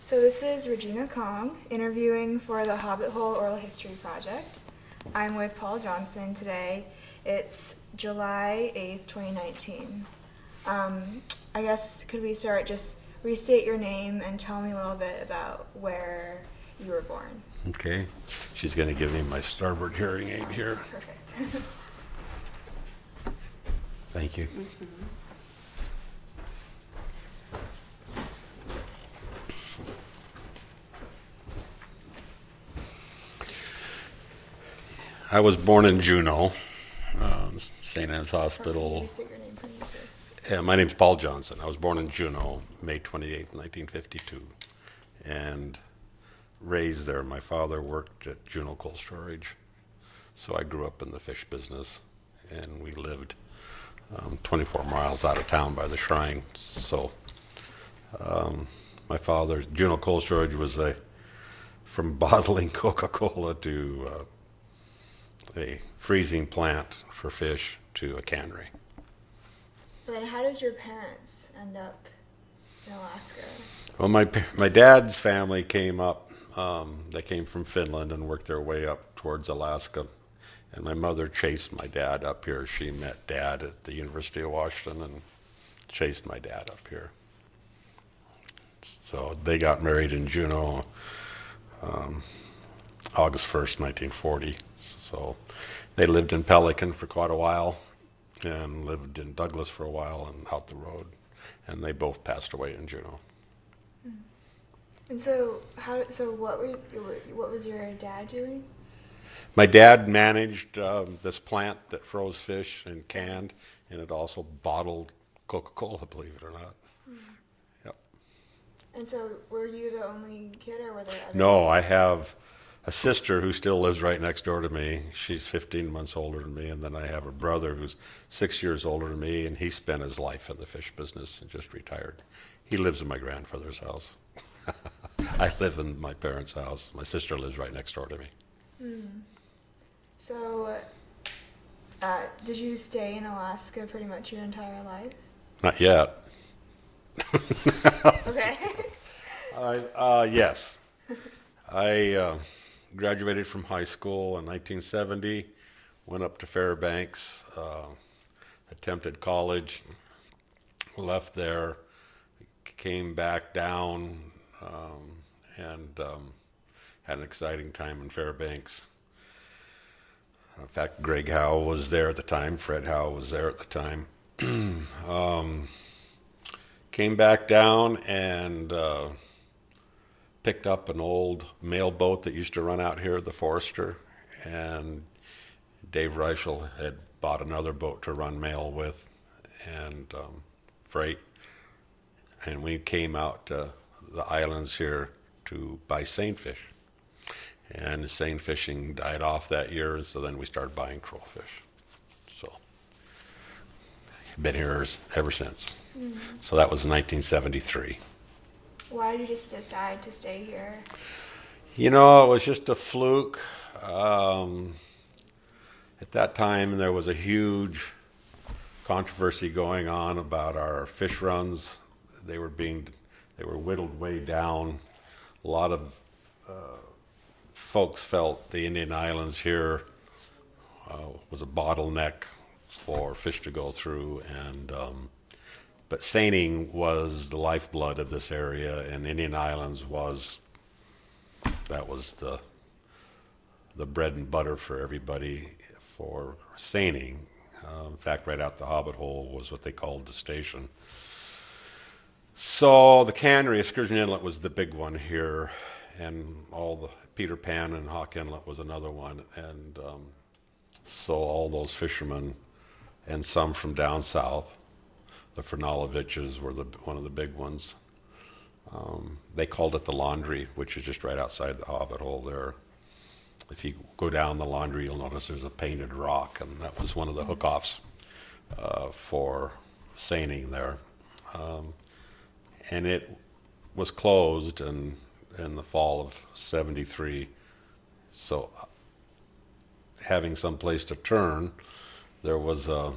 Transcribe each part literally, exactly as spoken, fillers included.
So this is Regina Kong interviewing for the Hobbit Hole Oral History Project. I'm with Paul Johnson today. It's July eighth, twenty nineteen. Um, I guess could we start, just restate your name and tell me a little bit about where you were born. Okay. She's going to give me my starboard hearing aid here. Perfect. Thank you. Mm-hmm. I was born in Juneau, um, Saint Anne's Hospital. Could you restate your name for me too? Yeah, my name's Paul Johnson. I was born in Juneau, May twenty-eighth, nineteen fifty-two, and raised there. My father worked at Juneau Cold Storage, so I grew up in the fish business, and we lived um, twenty-four miles out of town by the Shrine. So um, my father, Juneau Cold Storage was a, from bottling Coca-Cola to uh, a freezing plant for fish to a cannery. And then how did your parents end up in Alaska? Well, my my dad's family came up. Um, they came from Finland and worked their way up towards Alaska. And my mother chased my dad up here. She met Dad at the University of Washington and chased my dad up here. So they got married in Juneau, um, August first, nineteen forty. So they lived in Pelican for quite a while and lived in Douglas for a while and out the road. And they both passed away in Juneau. And so, how? So, what were you, what was your dad doing? My dad managed um, this plant that froze fish and canned, and it also bottled Coca-Cola, believe it or not. Mm. Yep. And so, were you the only kid, or were there others? No, I have a sister who still lives right next door to me. She's fifteen months older than me, and then I have a brother who's six years older than me, and he spent his life in the fish business and just retired. He lives in my grandfather's house. I live in my parents' house. My sister lives right next door to me. Mm. So, uh, did you stay in Alaska pretty much your entire life? Not yet. Okay. I, uh, yes. I uh, graduated from high school in nineteen seventy, went up to Fairbanks, uh, attempted college, left there, came back down, um, and um, had an exciting time in Fairbanks. In fact, Greg Howe was there at the time. Fred Howe was there at the time. um, came back down and uh, picked up an old mail boat that used to run out here, the Forester, and Dave Reichel had bought another boat to run mail with and um, freight. And we came out to the islands here to buy seine fish. And the seine fishing died off that year, and so then we started buying crowfish. So, been here ever since. Mm-hmm. So that was nineteen seventy-three. Why did you just decide to stay here? You know, it was just a fluke. Um, at that time, there was a huge controversy going on about our fish runs. They were being, they were whittled way down. A lot of uh, folks felt the Indian Islands here uh, was a bottleneck for fish to go through, and um, but seining was the lifeblood of this area, and Indian Islands was, that was the the bread and butter for everybody for seining. Uh, in fact, right out the Hobbit Hole was what they called the station. So the cannery, Excursion Inlet, was the big one here, and all the Peter Pan and Hawk Inlet was another one, and um, so all those fishermen, and some from down south, the Fernaloviches were the, one of the big ones. Um, they called it the Laundry, which is just right outside the Hobbit Hole there. If you go down the Laundry, you'll notice there's a painted rock, and that was one of the hookoffs uh, for seining there. Um, and it was closed in, in the fall of seventy-three. So having some place to turn, there was a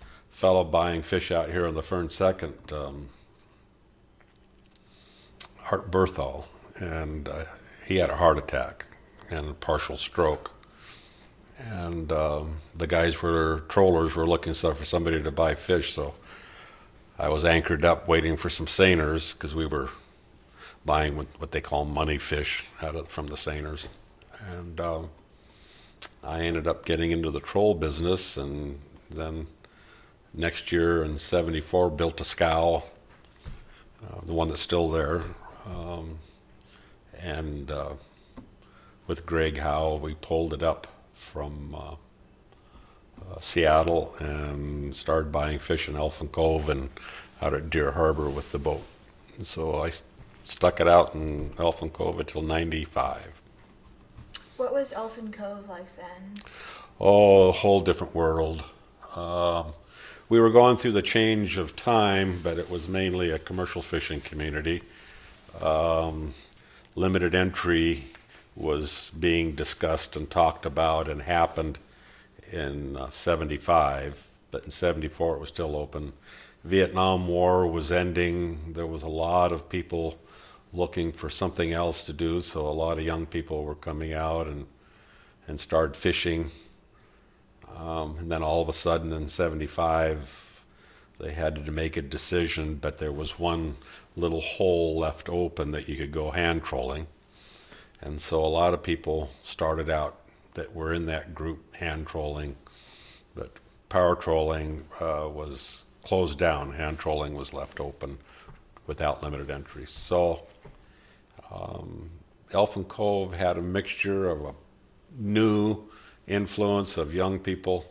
fellow buying fish out here on the Fern Second um, Art Berthal, and uh, he had a heart attack and a partial stroke. And um, the guys were trollers were looking so for somebody to buy fish, so I was anchored up waiting for some seiners because we were buying what, what they call money fish out of from the seiners. And um, I ended up getting into the troll business, and then next year in seventy-four built a scow, uh, the one that's still there, um, and uh, with Greg Howe we pulled it up from uh, uh, Seattle and started buying fish in Elfin Cove and out at Deer Harbor with the boat. And so I st- stuck it out in Elfin Cove until ninety-five. What was Elfin Cove like then? Oh, a whole different world. Um, we were going through the change of time, but it was mainly a commercial fishing community. Um, limited entry was being discussed and talked about and happened in uh, seventy-five, but in seventy-four it was still open. Vietnam War was ending. There was a lot of people looking for something else to do, so a lot of young people were coming out and and started fishing. Um, and then all of a sudden in seventy-five, they had to make a decision, but there was one little hole left open that you could go hand trolling. And so a lot of people started out that were in that group hand trolling, but power trolling uh, was closed down. Hand trolling was left open without limited entry. So um, Elfin Cove had a mixture of a new influence of young people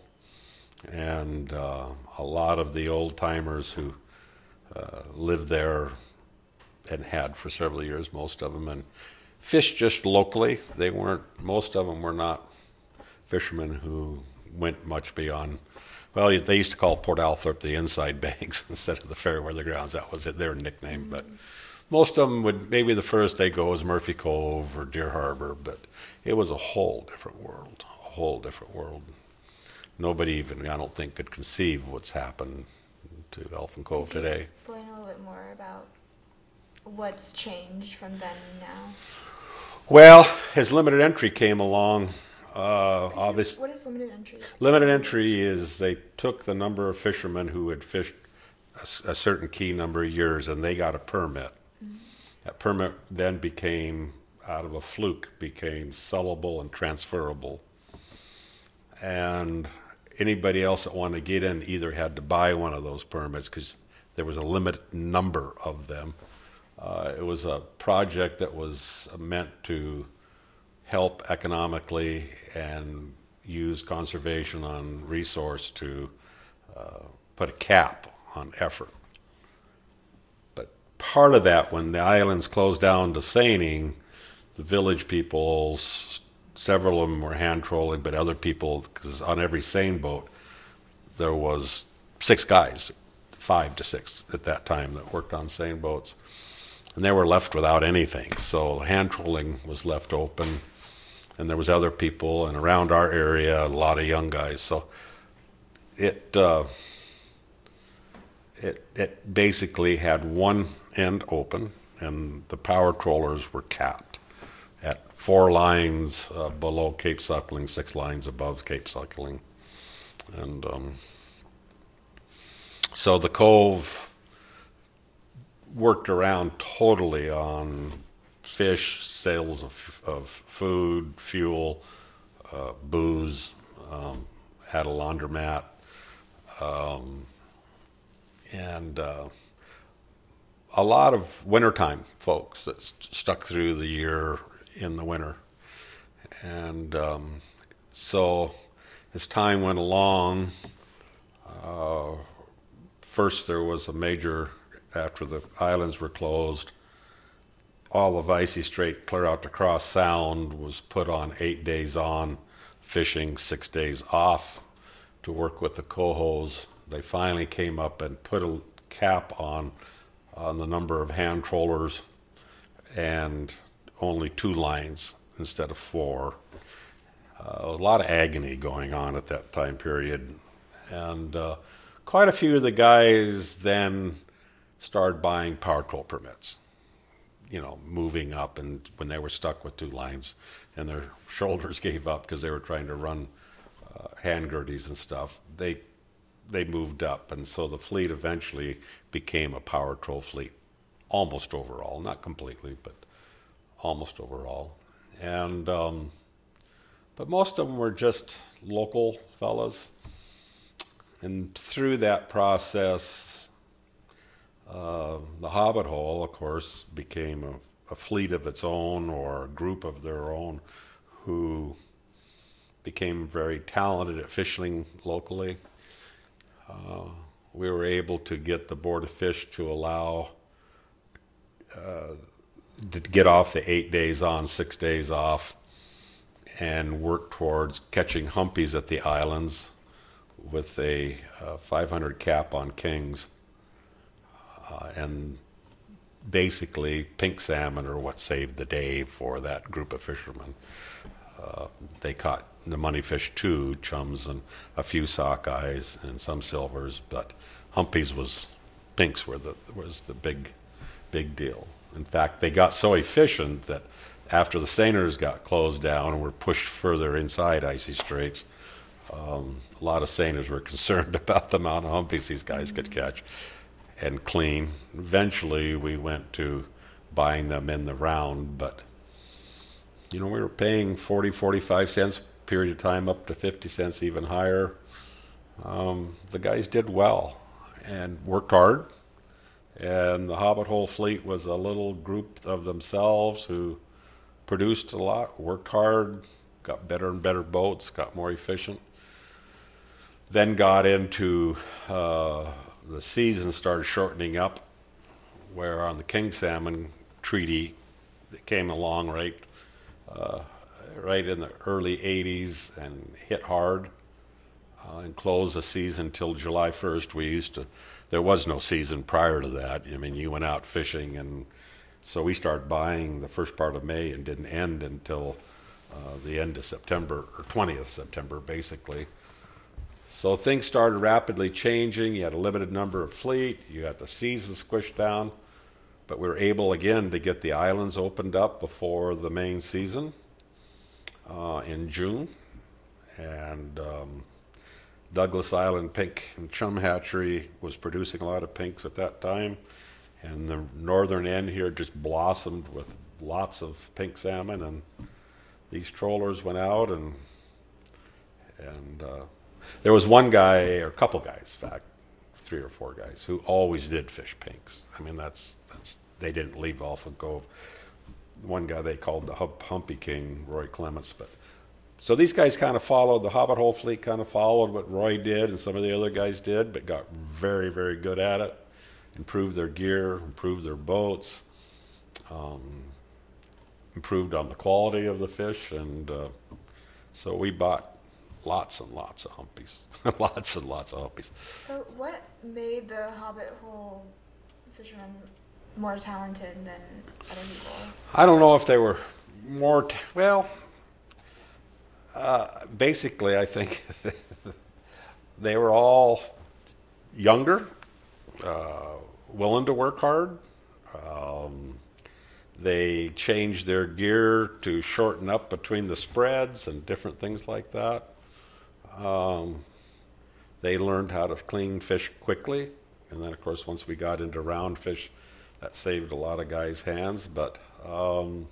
and uh, a lot of the old timers who uh, lived there and had for several years, most of them, and fished just locally. They weren't, most of them were not fishermen who went much beyond, well, they used to call Port Althorp the Inside Banks instead of the Fairweather Grounds. That was it, their nickname. Mm-hmm. But most of them would, maybe the first they go was Murphy Cove or Deer Harbor, but it was a whole different world, a whole different world. Nobody even, I don't think, could conceive what's happened to Elfin Cove Could you today. Explain a little bit more about what's changed from then and now. Well, as limited entry came along, uh, obviously. What is limited entry? Limited entry is they took the number of fishermen who had fished a, a certain key number of years and they got a permit. Mm-hmm. That permit then became, out of a fluke, became sellable and transferable. And anybody else that wanted to get in either had to buy one of those permits because there was a limited number of them. Uh, it was a project that was meant to help economically and use conservation on resource to uh, put a cap on effort. But part of that, when the islands closed down to seining, the village people, several of them were hand trolling, but other people, because on every seine boat, there was six guys, five to six at that time that worked on seine boats. And they were left without anything. So hand trolling was left open. And there was other people, and around our area, a lot of young guys. So it uh, it it basically had one end open, and the power trollers were capped at four lines uh, below Cape Suckling, six lines above Cape Suckling. And um, so the Cove worked around totally on fish, sales of, of food, fuel, uh, booze, um, had a laundromat, um, and uh, a lot of wintertime folks that st- stuck through the year in the winter. And um, so as time went along, uh, first there was a major, after the islands were closed, all of Icy Strait clear out to Cross Sound was put on eight days on fishing, six days off to work with the cohos. They finally came up and put a cap on on the number of hand trollers and only two lines instead of four. Uh, a lot of agony going on at that time period. And uh, quite a few of the guys then started buying power troll permits. you know, moving up, and when they were stuck with two lines and their shoulders gave up because they were trying to run uh, hand girdies and stuff, they they moved up, and so the fleet eventually became a power troll fleet, almost overall, not completely, but almost overall. And um, but most of them were just local fellas, and through that process, uh, the Hobbit Hole, of course, became a, a fleet of its own, or a group of their own, who became very talented at fishing locally. Uh, we were able to get the Board of Fish to allow uh, to get off the eight days on, six days off, and work towards catching humpies at the islands with a uh, five hundred cap on kings. Uh, and basically, pink salmon are what saved the day for that group of fishermen. Uh, they caught the money fish too, chums and a few sockeyes and some silvers, but humpies was, pinks were the was the big, big deal. In fact, they got so efficient that after the seiners got closed down and were pushed further inside icy straits, um, a lot of seiners were concerned about the amount of humpies these guys could catch and clean. Eventually, we went to buying them in the round, but you know, we were paying forty, forty-five cents period of time up to fifty cents, even higher. Um, the guys did well and worked hard. And the Hobbit Hole fleet was a little group of themselves who produced a lot, worked hard, got better and better boats, got more efficient. Then got into uh, the season started shortening up, where on the king salmon treaty that came along right uh, right in the early eighties and hit hard uh, and closed the season till July first. We used to, there was no season prior to that. I mean, you went out fishing, and so we started buying the first part of May and didn't end until uh, the end of September, or twentieth September, basically. So things started rapidly changing. You had a limited number of fleet. You had the season squished down. But we were able, again, to get the islands opened up before the main season uh, in June. And um, Douglas Island Pink and Chum Hatchery was producing a lot of pinks at that time. And the northern end here just blossomed with lots of pink salmon. And these trollers went out, and and uh, there was one guy, or a couple guys, in fact, three or four guys, who always did fish pinks. I mean, that's that's they didn't leave Alpha Cove. One guy they called the Hump, Humpy King, Roy Clements. But so these guys kind of followed, the Hobbit Hole fleet kind of followed what Roy did and some of the other guys did, but got very, very good at it. Improved their gear, improved their boats, um, improved on the quality of the fish, and uh, so we bought lots and lots of humpies, lots and lots of humpies. So what made the Hobbit Hole fishermen more talented than other people? I don't know if they were more, t- well, uh, basically I think they were all younger, uh, willing to work hard. Um, they changed their gear to shorten up between the spreads and different things like that. Um, they learned how to clean fish quickly, and then of course once we got into round fish, that saved a lot of guys' hands. But um,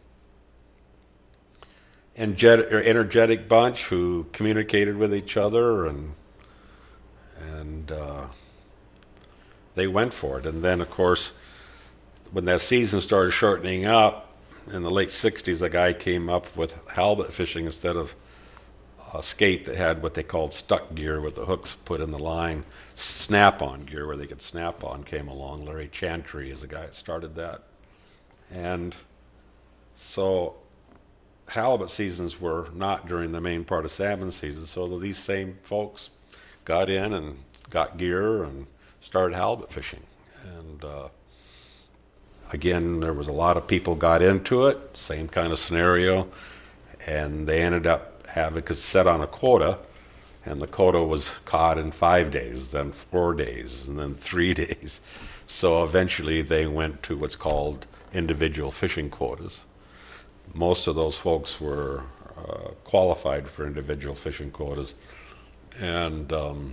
energetic, or energetic bunch who communicated with each other, and and uh, they went for it. And then of course, when that season started shortening up in the late sixties, a guy came up with halibut fishing instead of a skate that had what they called stuck gear with the hooks put in the line. Snap-on gear where they could snap on came along. Larry Chantry is the guy that started that. And so halibut seasons were not during the main part of salmon season, so these same folks got in and got gear and started halibut fishing. And uh, again, there was a lot of people got into it, same kind of scenario, and they ended up having to set on a quota, and the quota was caught in five days, then four days, and then three days. So eventually they went to what's called individual fishing quotas. Most of those folks were uh, qualified for individual fishing quotas and um,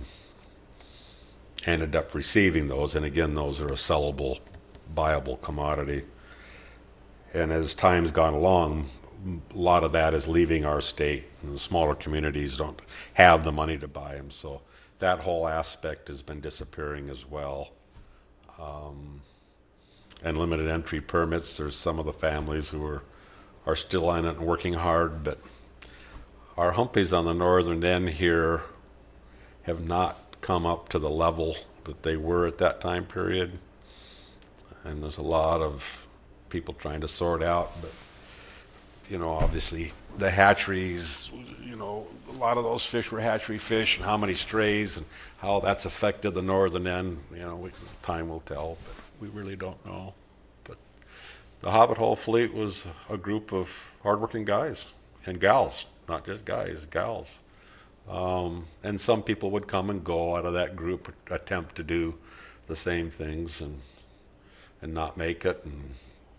ended up receiving those. And again, those are a sellable, buyable commodity. And as time's gone along, a lot of that is leaving our state, and the smaller communities don't have the money to buy them. So that whole aspect has been disappearing as well. Um, and limited entry permits, there's some of the families who are, are still in it and working hard, but our humpies on the northern end here have not come up to the level that they were at that time period. And there's a lot of people trying to sort out, but you know, obviously the hatcheries, you know, a lot of those fish were hatchery fish, and how many strays and how that's affected the northern end, you know, we, time will tell, but we really don't know. But the Hobbit Hole fleet was a group of hardworking guys and gals, not just guys, gals. Um, and some people would come and go out of that group, attempt to do the same things and and not make it. And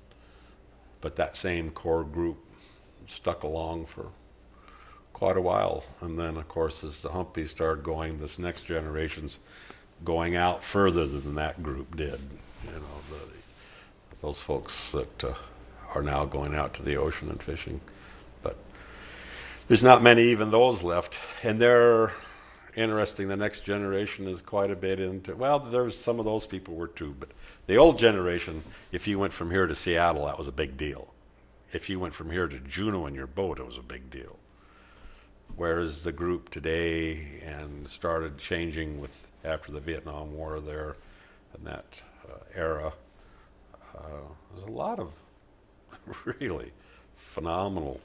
but that same core group stuck along for quite a while. And then, of course, as the humpies started going, this next generation's going out further than that group did. You know, the, those folks that uh, are now going out to the ocean and fishing. But there's not many even those left. And they're interesting. The next generation is quite a bit into, well, there's some of those people were too, but the old generation, if you went from here to Seattle, that was a big deal. If you went from here to Juneau in your boat, it was a big deal. Whereas the group today and started changing with after the Vietnam War there and that uh, era, uh, there's a lot of really phenomenal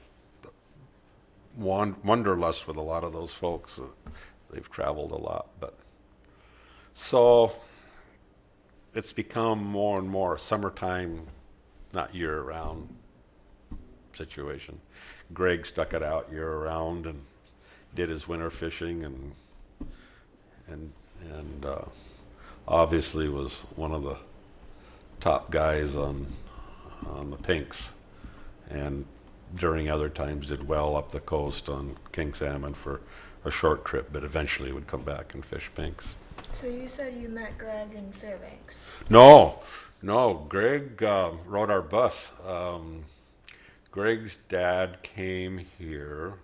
wanderlust with a lot of those folks. Uh, they've traveled a lot, but so it's become more and more a summertime, not year-round situation. Greg stuck it out year-round and did his winter fishing, and and and uh, obviously was one of the top guys on on the pinks, and during other times did well up the coast on king salmon for a short trip, but eventually would come back and fish pinks. So you said you met Greg in Fairbanks. No, no. Greg um, rode our bus. Um, Greg's dad came here,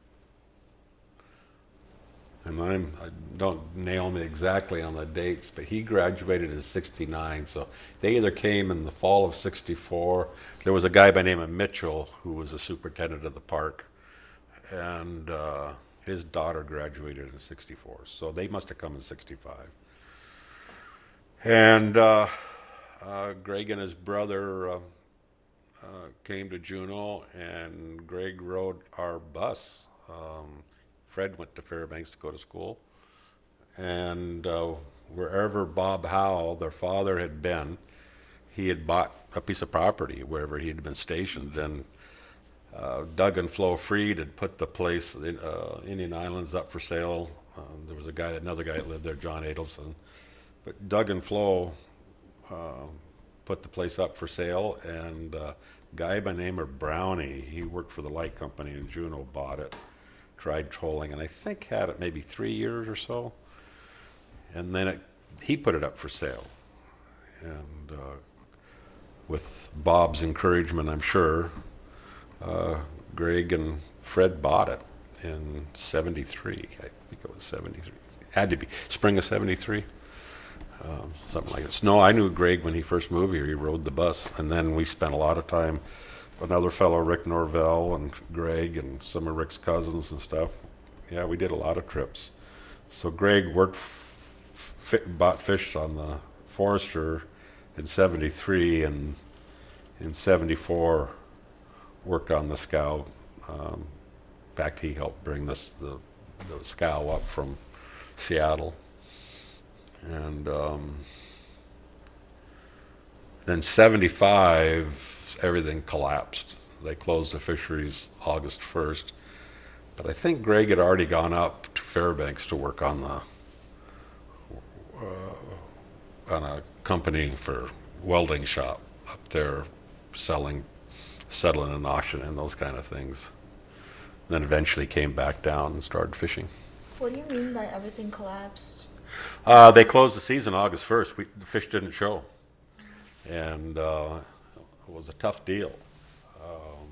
and I'm, I don't nail me exactly on the dates, but he graduated in sixty-nine, so they either came in the fall of sixty-four. There was a guy by the name of Mitchell who was the superintendent of the park, and uh, his daughter graduated in sixty-four, so they must have come in sixty-five. And uh, uh, Greg and his brother uh, uh, came to Juneau, and Greg rode our bus. Um, Fred went to Fairbanks to go to school, and uh, wherever Bob Howe, their father, had been, he had bought a piece of property wherever he had been stationed, and uh, Doug and Flo Freed had put the place, uh, Indian Islands, up for sale. Um, there was a guy, another guy that lived there, John Adelson, but Doug and Flo uh, put the place up for sale, and uh, a guy by the name of Brownie, he worked for the light company in Juneau, bought it. Tried trolling, and I think had it maybe three years or so, and then it, he put it up for sale, and uh, with Bob's encouragement, I'm sure, uh, Greg and Fred bought it in seventy-three. I think it was seventy-three. Had to be spring of seventy-three, um, something like this. No, I knew Greg when he first moved here. He rode the bus, and then we spent a lot of time. Another fellow, Rick Norvell, and Greg, and some of Rick's cousins and stuff. Yeah, we did a lot of trips. So Greg worked, f- bought fish on the Forester in seventy-three, and in seventy-four worked on the scow. Um, in fact, he helped bring this the, the scow up from Seattle. And um, then seventy-five, everything collapsed. They closed the fisheries August first. But I think Greg had already gone up to Fairbanks to work on the uh, on a company for welding shop up there selling, settling in auction and those kind of things. And then eventually came back down and started fishing. What do you mean by everything collapsed? Uh, they closed the season August first. We, the fish didn't show. And uh, it was a tough deal. Um,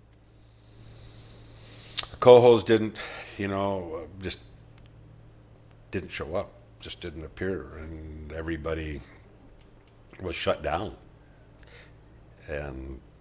the cohos didn't, you know, just didn't show up, just didn't appear. And everybody was shut down. And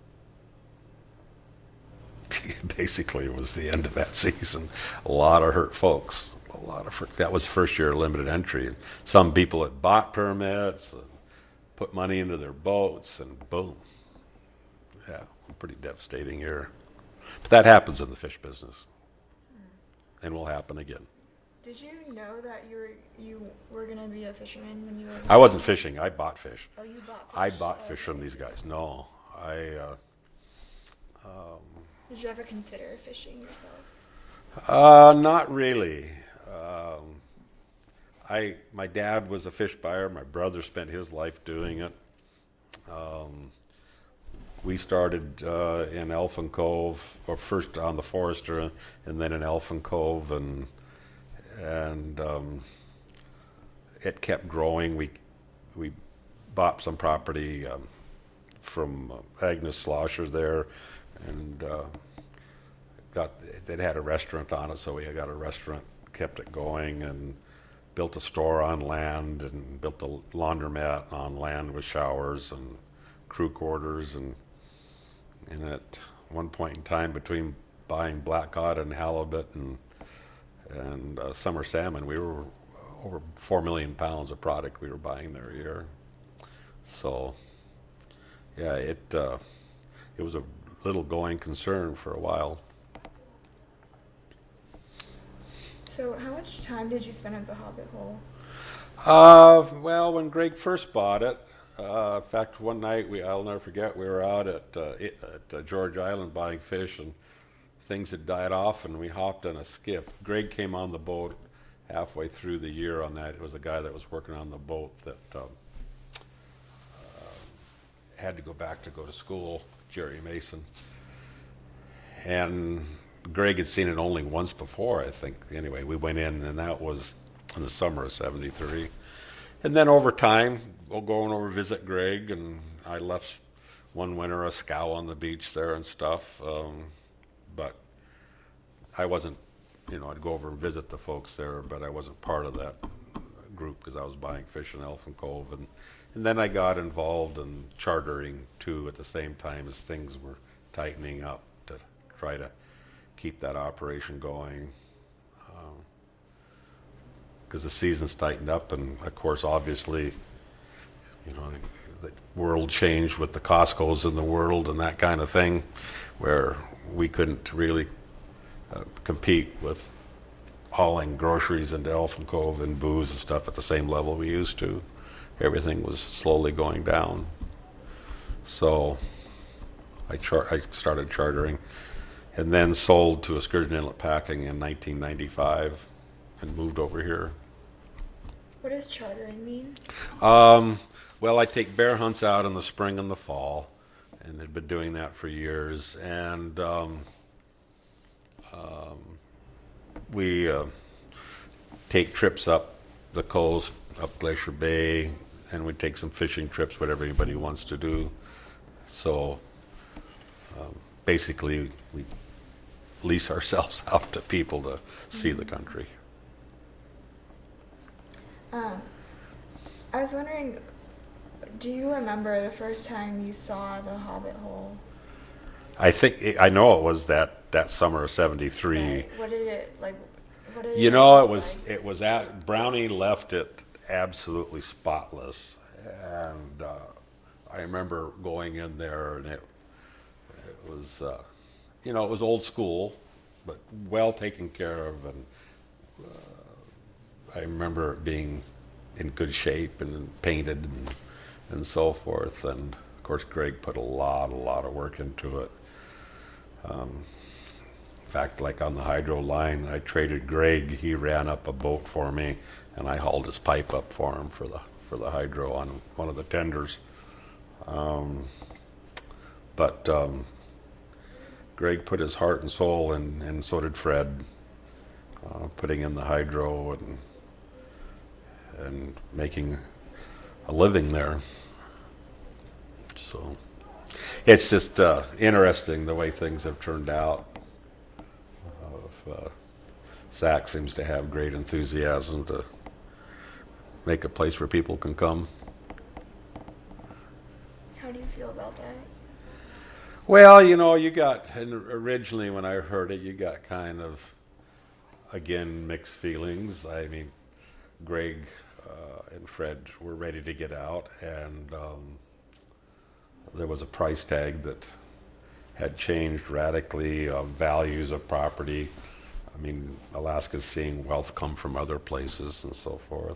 basically it was the end of that season. A lot of hurt folks. A lot of hurt. That was the first year of limited entry. And some people had bought permits and put money into their boats, and boom. Yeah, a pretty devastating year. But that happens in the fish business, and will happen again. Did you know that you were you were gonna be a fisherman when you were? I wasn't fishing. I bought fish. Oh, you bought fish. I bought Oh, fish from okay. these guys. No, I. Uh, um, Did you ever consider fishing yourself? Uh, not really. Um, I my dad was a fish buyer. My brother spent his life doing it. Um, we started uh, in Elfin Cove, or first on the Forester, and then in Elfin Cove, and and um, it kept growing. We we bought some property um, from uh, Agnes Slosher there, and uh, got they'd had a restaurant on it, so we got a restaurant, kept it going, and built a store on land, and built a laundromat on land with showers and crew quarters, and and at one point in time, between buying black cod and halibut and and uh, summer salmon, we were over four million pounds of product we were buying there a year. So yeah, it uh, it was a little going concern for a while. So, how much time did you spend at the Hobbit Hole? Uh, well, when Greg first bought it, uh, in fact, one night we I'll never forget, we were out at uh, it, at uh, George Island buying fish, and things had died off, and we hopped on a skiff. Greg came on the boat halfway through the year on that. It was a guy that was working on the boat that um, uh, had to go back to go to school, Jerry Mason. And Greg had seen it only once before, I think. Anyway, we went in, and that was in the summer of seventy-three. And then over time, we'll go and over visit Greg, and I left one winter a scow on the beach there and stuff. Um, but I wasn't, you know, I'd go over and visit the folks there, but I wasn't part of that group because I was buying fish in Elfin Cove. And, and then I got involved in chartering too at the same time as things were tightening up to try to keep that operation going. Because um, the season's tightened up, and of course, obviously, you know, the world changed with the Costco's in the world and that kind of thing, where we couldn't really uh, compete with hauling groceries into Elfin Cove and booze and stuff at the same level we used to. Everything was slowly going down. So I, char- I started chartering, and then sold to Excursion Inlet Packing in nineteen ninety-five and moved over here. What does chartering mean? Um, well, I take bear hunts out in the spring and the fall, and had been doing that for years. And um, um, we uh, take trips up the coast, up Glacier Bay, and we take some fishing trips, whatever anybody wants to do. So um, basically, we lease ourselves out to people to see the country. Um, I was wondering, do you remember the first time you saw the Hobbit Hole? I think I know it was that, that summer of seventy-three. Right. What did it like? What did You it know, look it was like? it was at Brownie left it absolutely spotless, and uh, I remember going in there, and it it was uh, you know, it was old school, but well taken care of, and uh, I remember it being in good shape and painted and and so forth. And of course, Greg put a lot a lot of work into it. Um, In fact, like on the hydro line, I traded Greg. He ran up a boat for me, and I hauled his pipe up for him for the for the hydro on one of the tenders. Um, but um, Greg put his heart and soul in, and so did Fred, uh, putting in the hydro and and making a living there. So it's just uh, interesting the way things have turned out. Uh, uh, Zach seems to have great enthusiasm to make a place where people can come. How do you feel about that? Well, you know, you got, and originally when I heard it, you got kind of, again, mixed feelings. I mean, Greg uh, and Fred were ready to get out, and um, there was a price tag that had changed radically, uh, values of property. I mean, Alaska's seeing wealth come from other places and so forth.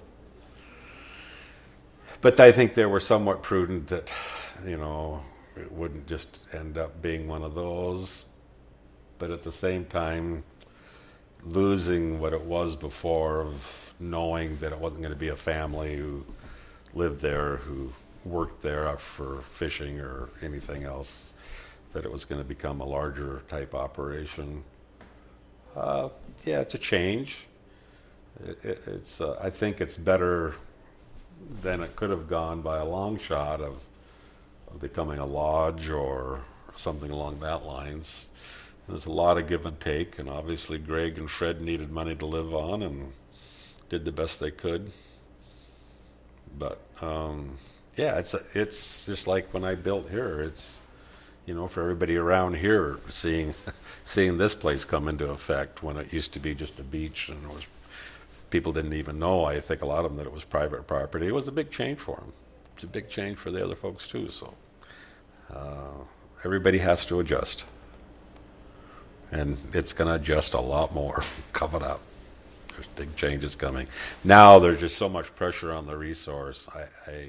But I think they were somewhat prudent that, you know, it wouldn't just end up being one of those. But at the same time, losing what it was before of knowing that it wasn't going to be a family who lived there, who worked there for fishing or anything else, that it was going to become a larger type operation. Uh, yeah, it's a change. It, it, it's uh, I think it's better than it could have gone by a long shot of, of becoming a lodge or something along that lines. There's a lot of give and take, and obviously Greg and Fred needed money to live on and did the best they could. But um, yeah, it's a, it's just like when I built here. It's, you know, for everybody around here seeing seeing this place come into effect when it used to be just a beach and it was, people didn't even know, I think a lot of them, that it was private property. It was a big change for them. It's a big change for the other folks too. So uh, everybody has to adjust, and it's going to adjust a lot more coming up. There's big changes coming. Now there's just so much pressure on the resource. I, I,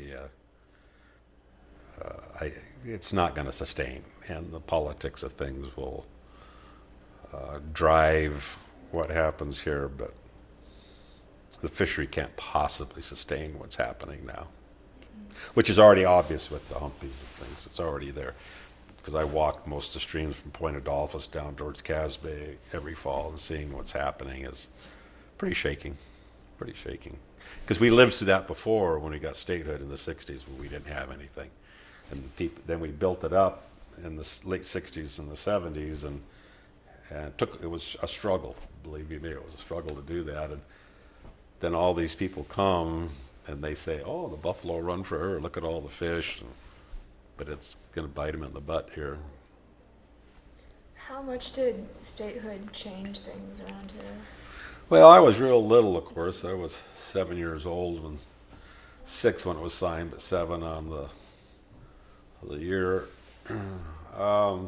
uh, uh, I it's not going to sustain, and the politics of things will uh, drive what happens here. But the fishery can't possibly sustain what's happening now, which is already obvious with the humpies and things. It's already there. Because I walk most of the streams from Point Adolphus down towards Cass Bay every fall, and seeing what's happening is pretty shaking, pretty shaking. Because we lived through that before when we got statehood in the sixties, when we didn't have anything. And people, then we built it up in the late sixties and the seventies, and, and it, took, it was a struggle, believe you me, it was a struggle to do that. And then all these people come and they say, oh, the buffalo run for her, look at all the fish. And, but it's going to bite them in the butt here. How much did statehood change things around here? Well, I was real little, of course. I was seven years old when, six when it was signed, but seven on the the year. Um,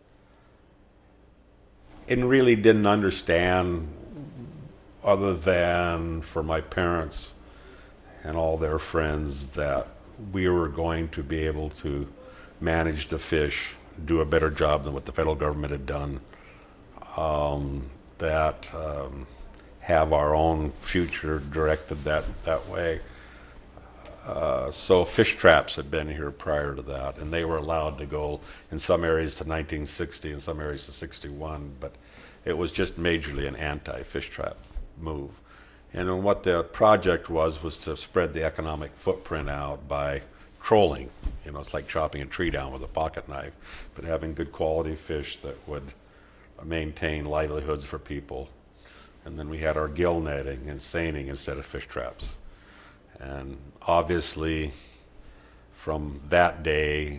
and really didn't understand, other than for my parents and all their friends, that we were going to be able to manage the fish, do a better job than what the federal government had done, um, that um, have our own future directed that, that way. Uh, so fish traps had been here prior to that, and they were allowed to go in some areas to nineteen sixty, in some areas to sixty-one, but it was just majorly an anti-fish trap move. And then what the project was, was to spread the economic footprint out by trolling. You know, it's like chopping a tree down with a pocket knife, but having good quality fish that would maintain livelihoods for people. And then we had our gill netting and seining instead of fish traps. And obviously, from that day,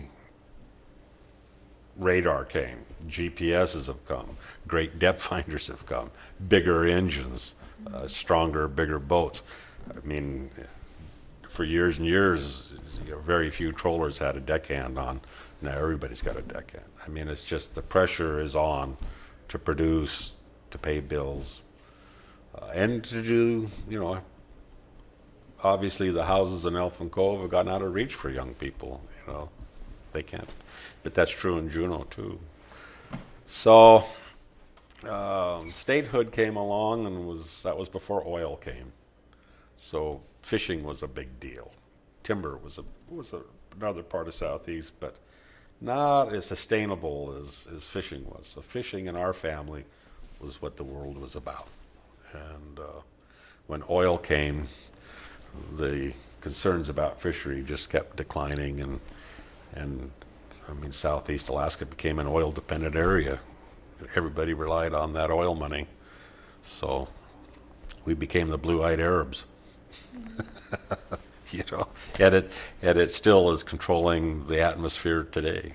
radar came, G P S's have come, great depth finders have come, bigger engines, uh, stronger, bigger boats. I mean, for years and years, you know, very few trollers had a deckhand on. Now everybody's got a deckhand. I mean, it's just the pressure is on to produce, to pay bills, uh, and to do, you know, obviously the houses in Elfin Cove have gotten out of reach for young people, you know. They can't. But that's true in Juneau too. So um, statehood came along, and was that was before oil came. So fishing was a big deal. Timber was a was a, another part of Southeast, but not as sustainable as, as fishing was. So fishing in our family was what the world was about. And uh, when oil came, the concerns about fishery just kept declining, and and I mean, Southeast Alaska became an oil-dependent area. Everybody relied on that oil money, so we became the blue-eyed Arabs. Mm-hmm. You know, and it and it still is controlling the atmosphere today.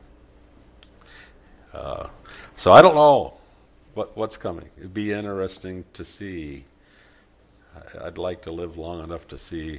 Uh, so I don't know what what's coming. It'd be interesting to see. I, I'd like to live long enough to see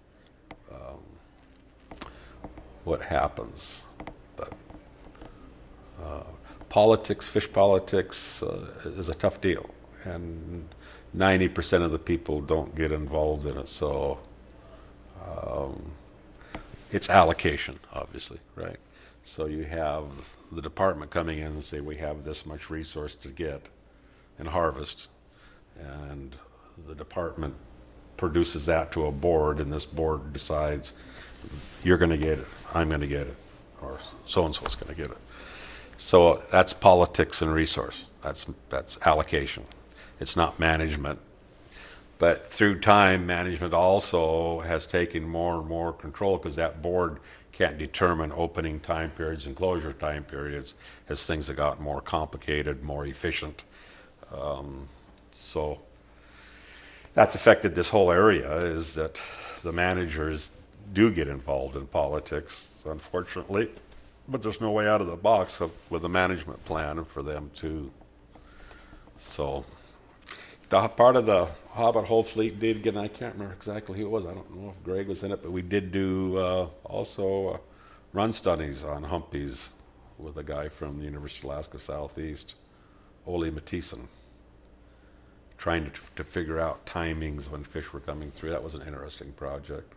um, what happens. But uh, politics, fish politics, uh, is a tough deal, and ninety percent of the people don't get involved in it. So. Um, it's allocation, obviously, right? So you have the department coming in and say, we have this much resource to get and harvest, and the department produces that to a board, and this board decides, you're going to get it, I'm going to get it, or so-and-so's going to get it. So that's politics and resource. That's, that's allocation. It's not management. But through time, management also has taken more and more control, because that board can't determine opening time periods and closure time periods as things have gotten more complicated, more efficient. Um, so that's affected this whole area, is that the managers do get involved in politics, unfortunately, but there's no way out of the box of, with a management plan for them to. So. The part of the Hobbit Hole fleet did, again, I can't remember exactly who it was. I don't know if Greg was in it, but we did do uh, also uh, run studies on humpies with a guy from the University of Alaska Southeast, Ole Mathisen, trying to, to figure out timings when fish were coming through. That was an interesting project.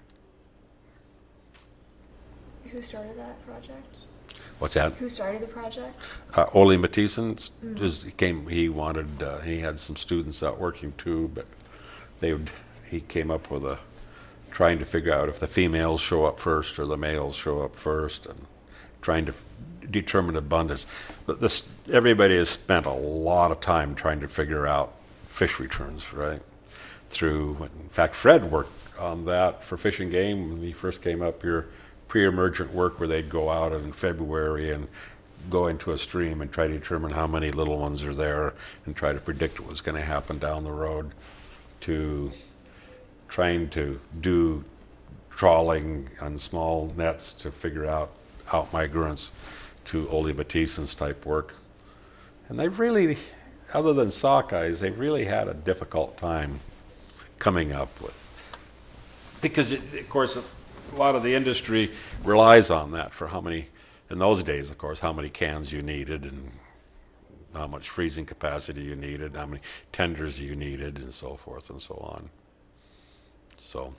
Who started that project? What's that? Who started the project? Uh, Ole Mathisen, Mm. just, he came. He wanted. Uh, he had some students out working too, but they would. He came up with a trying to figure out if the females show up first or the males show up first, and trying to determine abundance. But this, everybody has spent a lot of time trying to figure out fish returns, right? Through, in fact, Fred worked on that for Fish and Game when he first came up here. Pre-emergent work where they'd go out in February and go into a stream and try to determine how many little ones are there and try to predict what was going to happen down the road, to trying to do trawling on small nets to figure out outmigrants, to Ole Mathisen's type work. And they've really, other than sockeyes, they've really had a difficult time coming up with, because it, of course, a lot of the industry relies on that for how many, in those days, of course, how many cans you needed and how much freezing capacity you needed, how many tenders you needed, and so forth and so on. So.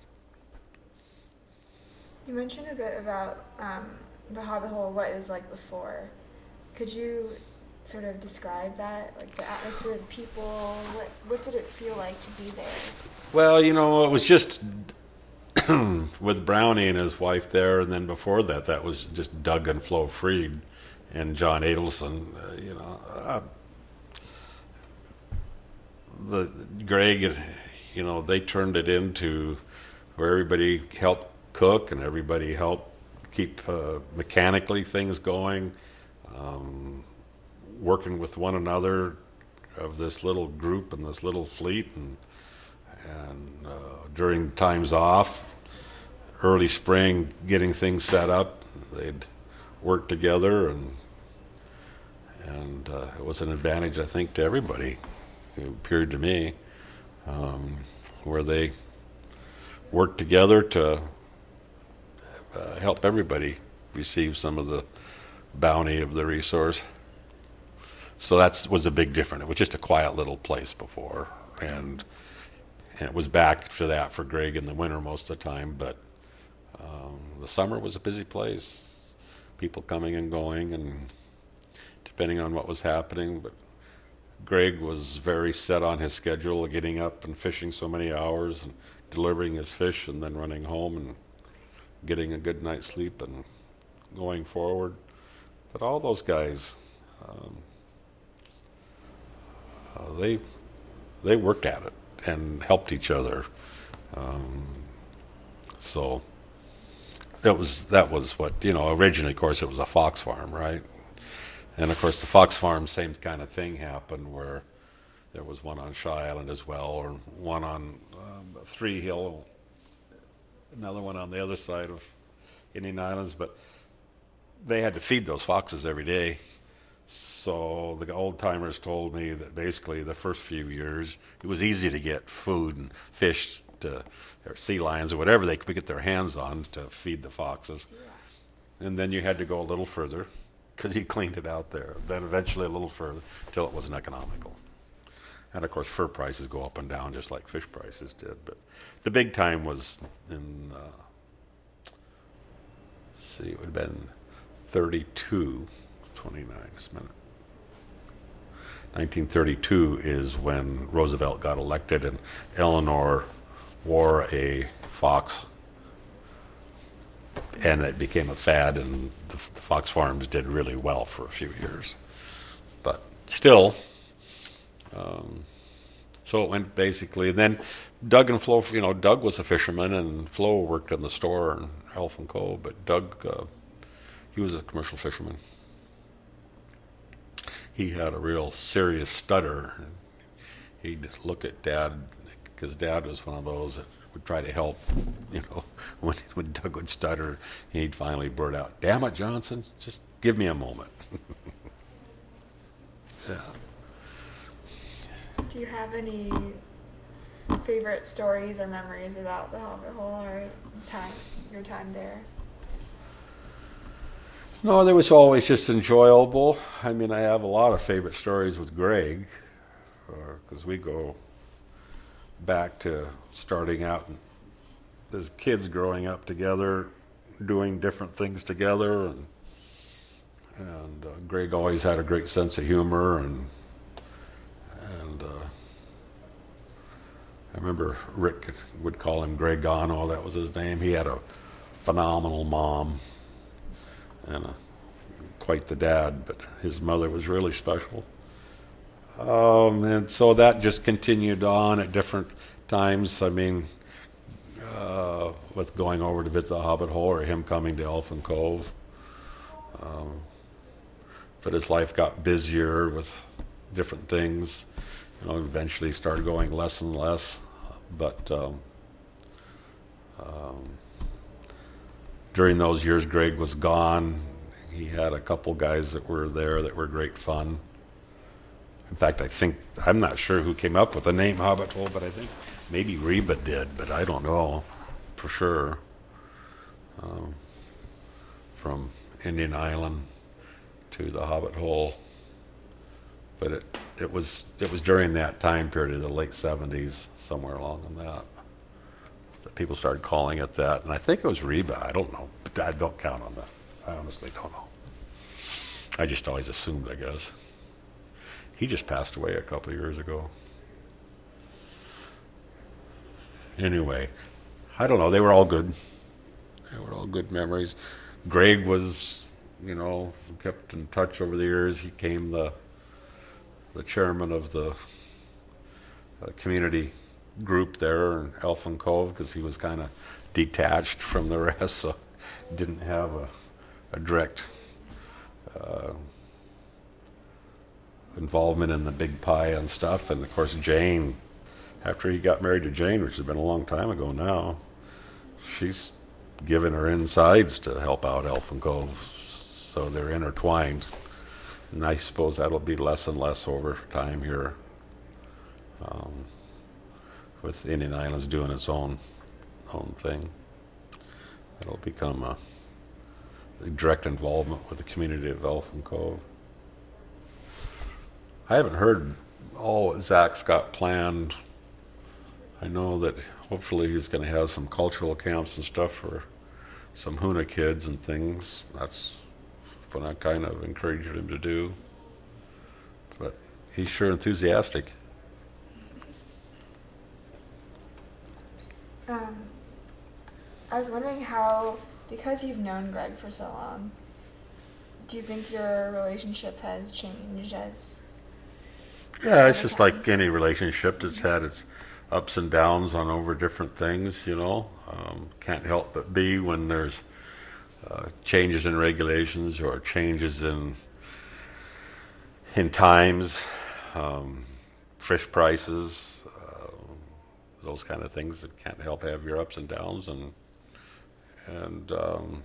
You mentioned a bit about um, the Hobbit Hole, what it was like before. Could you sort of describe that, like the atmosphere, the people, what, what did it feel like to be there? Well, you know, it was just with Brownie and his wife there, and then before that, that was just Doug and Flo Freed and John Adelson. Uh, you know, uh, the Greg, you know, they turned it into where everybody helped cook and everybody helped keep uh, mechanically things going, um, working with one another of this little group and this little fleet, and and uh, during times off, early spring, getting things set up, they'd work together, and and uh, it was an advantage, I think, to everybody. It appeared to me, um, where they worked together to uh, help everybody receive some of the bounty of the resource. So that was a big difference. It was just a quiet little place before, and and it was back to that for Greg in the winter most of the time, but um, the summer was a busy place, people coming and going, and depending on what was happening. But Greg was very set on his schedule of getting up and fishing so many hours and delivering his fish and then running home and getting a good night's sleep and going forward. But all those guys, um, uh, they they worked at it and helped each other. Um, so that was that was what you know. Originally, of course, it was a fox farm, right? And of course, the fox farm, same kind of thing happened where there was one on Shaw Island as well, or one on um, Three Hill, another one on the other side of Indian Islands. But they had to feed those foxes every day. So the old timers told me that basically the first few years it was easy to get food and fish to, or sea lions or whatever they could get their hands on to feed the foxes. And then you had to go a little further because he cleaned it out there. Then eventually a little further till it wasn't economical. And of course fur prices go up and down just like fish prices did. But the big time was in, uh, let's see, it would have been thirty-two, twenty-nine, just a minute. nineteen thirty-two is when Roosevelt got elected and Eleanor wore a fox, and it became a fad, and the, the fox farms did really well for a few years. But still, um, so it went basically. And then Doug and Flo, you know, Doug was a fisherman, and Flo worked in the store in Elfin Cove, but Doug, uh, he was a commercial fisherman. He had a real serious stutter. He'd look at Dad, because Dad was one of those that would try to help, you know, when, when Doug would stutter, he'd finally blurt out, "Damn it, Johnson, just give me a moment." Yeah. Do you have any favorite stories or memories about the Hobbit Hole or time, your time there? No, there was always just enjoyable. I mean, I have a lot of favorite stories with Greg, because uh, we go back to starting out as kids, growing up together, doing different things together, and and uh, Greg always had a great sense of humor, and and uh, I remember Rick would call him Gregano. That was his name. He had a phenomenal mom and a, quite the dad, but his mother was really special. Um, and so that just continued on at different times. I mean, uh, with going over to visit the Hobbit Hole or him coming to Elfin Cove. Um, but his life got busier with different things. You know, eventually started going less and less. But um, um, during those years, Greg was gone. He had a couple guys that were there that were great fun. In fact, I think, I'm not sure who came up with the name Hobbit Hole, but I think maybe Reba did, but I don't know for sure. Um, from Indian Island to the Hobbit Hole. But it, it was it was during that time period, the late seventies, somewhere along in that, that people started calling it that. And I think it was Reba. I don't know. But I don't count on that. I honestly don't know. I just always assumed, I guess. He just passed away a couple of years ago. Anyway, I don't know. They were all good. They were all good memories. Greg was, you know, kept in touch over the years. He became the the chairman of the uh, community group there in Elfin Cove because he was kind of detached from the rest, so didn't have a, a direct uh, involvement in the big pie and stuff. And of course Jane, after he got married to Jane, which has been a long time ago now, she's given her insides to help out Elfin Cove, so they're intertwined. And I suppose that'll be less and less over time here, um, with Indian Islands doing its own own thing. It'll become a, a direct involvement with the community of Elfin Cove. I haven't heard all that Zach's got planned. I know that hopefully he's going to have some cultural camps and stuff for some Hoona kids and things. That's what I kind of encouraged him to do. But he's sure enthusiastic. Um, I was wondering how because you've known Greg for so long, do you think your relationship has changed as Yeah, it's over just time? like any relationship that's had its ups and downs on over different things, you know. Um, can't help but be when there's uh, changes in regulations or changes in in times, um, fish prices, uh, those kind of things that can't help have your ups and downs, and and um,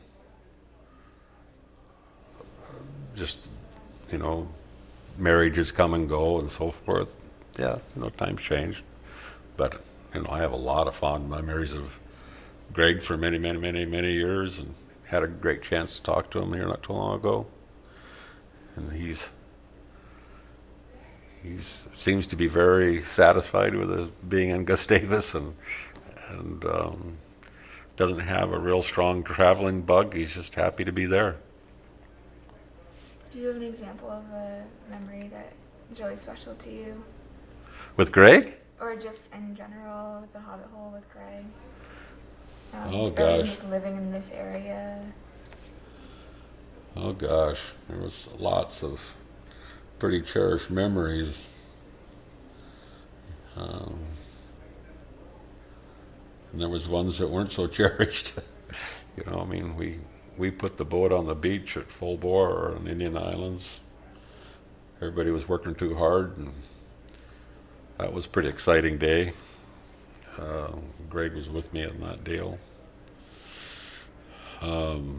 just you know, marriages come and go and so forth. Yeah, you know, times change, but you know, I have a lot of fond memories of Greg for many, many, many, many years, and had a great chance to talk to him here not too long ago. And he's he's seems to be very satisfied with uh, being in Gustavus, and and um, doesn't have a real strong traveling bug. He's just happy to be there. Do you have an example of a memory that is really special to you? With Greg? Or just in general with the Hobbit Hole with Greg? Um, Oh or even gosh, just living in this area? oh gosh, there was lots of pretty cherished memories. Um, and there was ones that weren't so cherished. You know, I mean, we we put the boat on the beach at full bore on Indian Islands. Everybody was working too hard, and that was a pretty exciting day. Uh, Greg was with me on that deal. Um,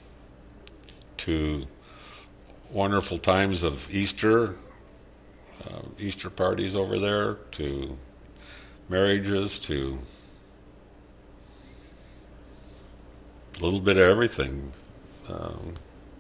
to wonderful times of Easter, uh, Easter parties over there, to marriages, to a little bit of everything. Um,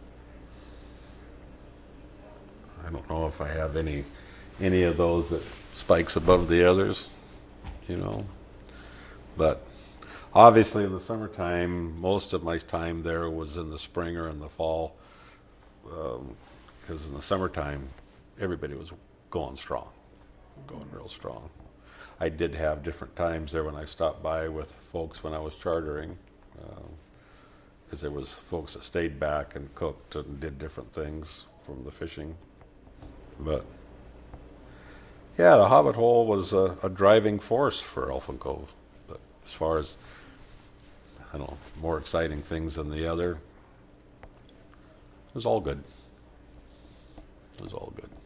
I don't know if I have any any of those that spikes above the others, you know. But obviously, in the summertime, most of my time there was in the spring or in the fall, because um, in the summertime, everybody was going strong, going real strong. I did have different times there when I stopped by with folks when I was chartering, because uh, there was folks that stayed back and cooked and did different things from the fishing. But yeah, the Hobbit Hole was a, a driving force for Elfin Cove. But as far as, I don't know, more exciting things than the other, it was all good. It was all good.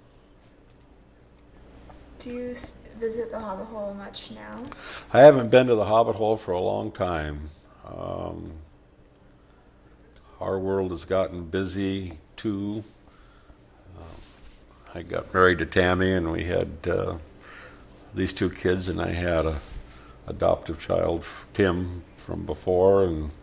Do you s- visit the Hobbit Hole much now? I haven't been to the Hobbit Hole for a long time. Um, our world has gotten busy too. I got married to Tammy, and we had uh, these two kids, and I had a adoptive child, Tim, from before, and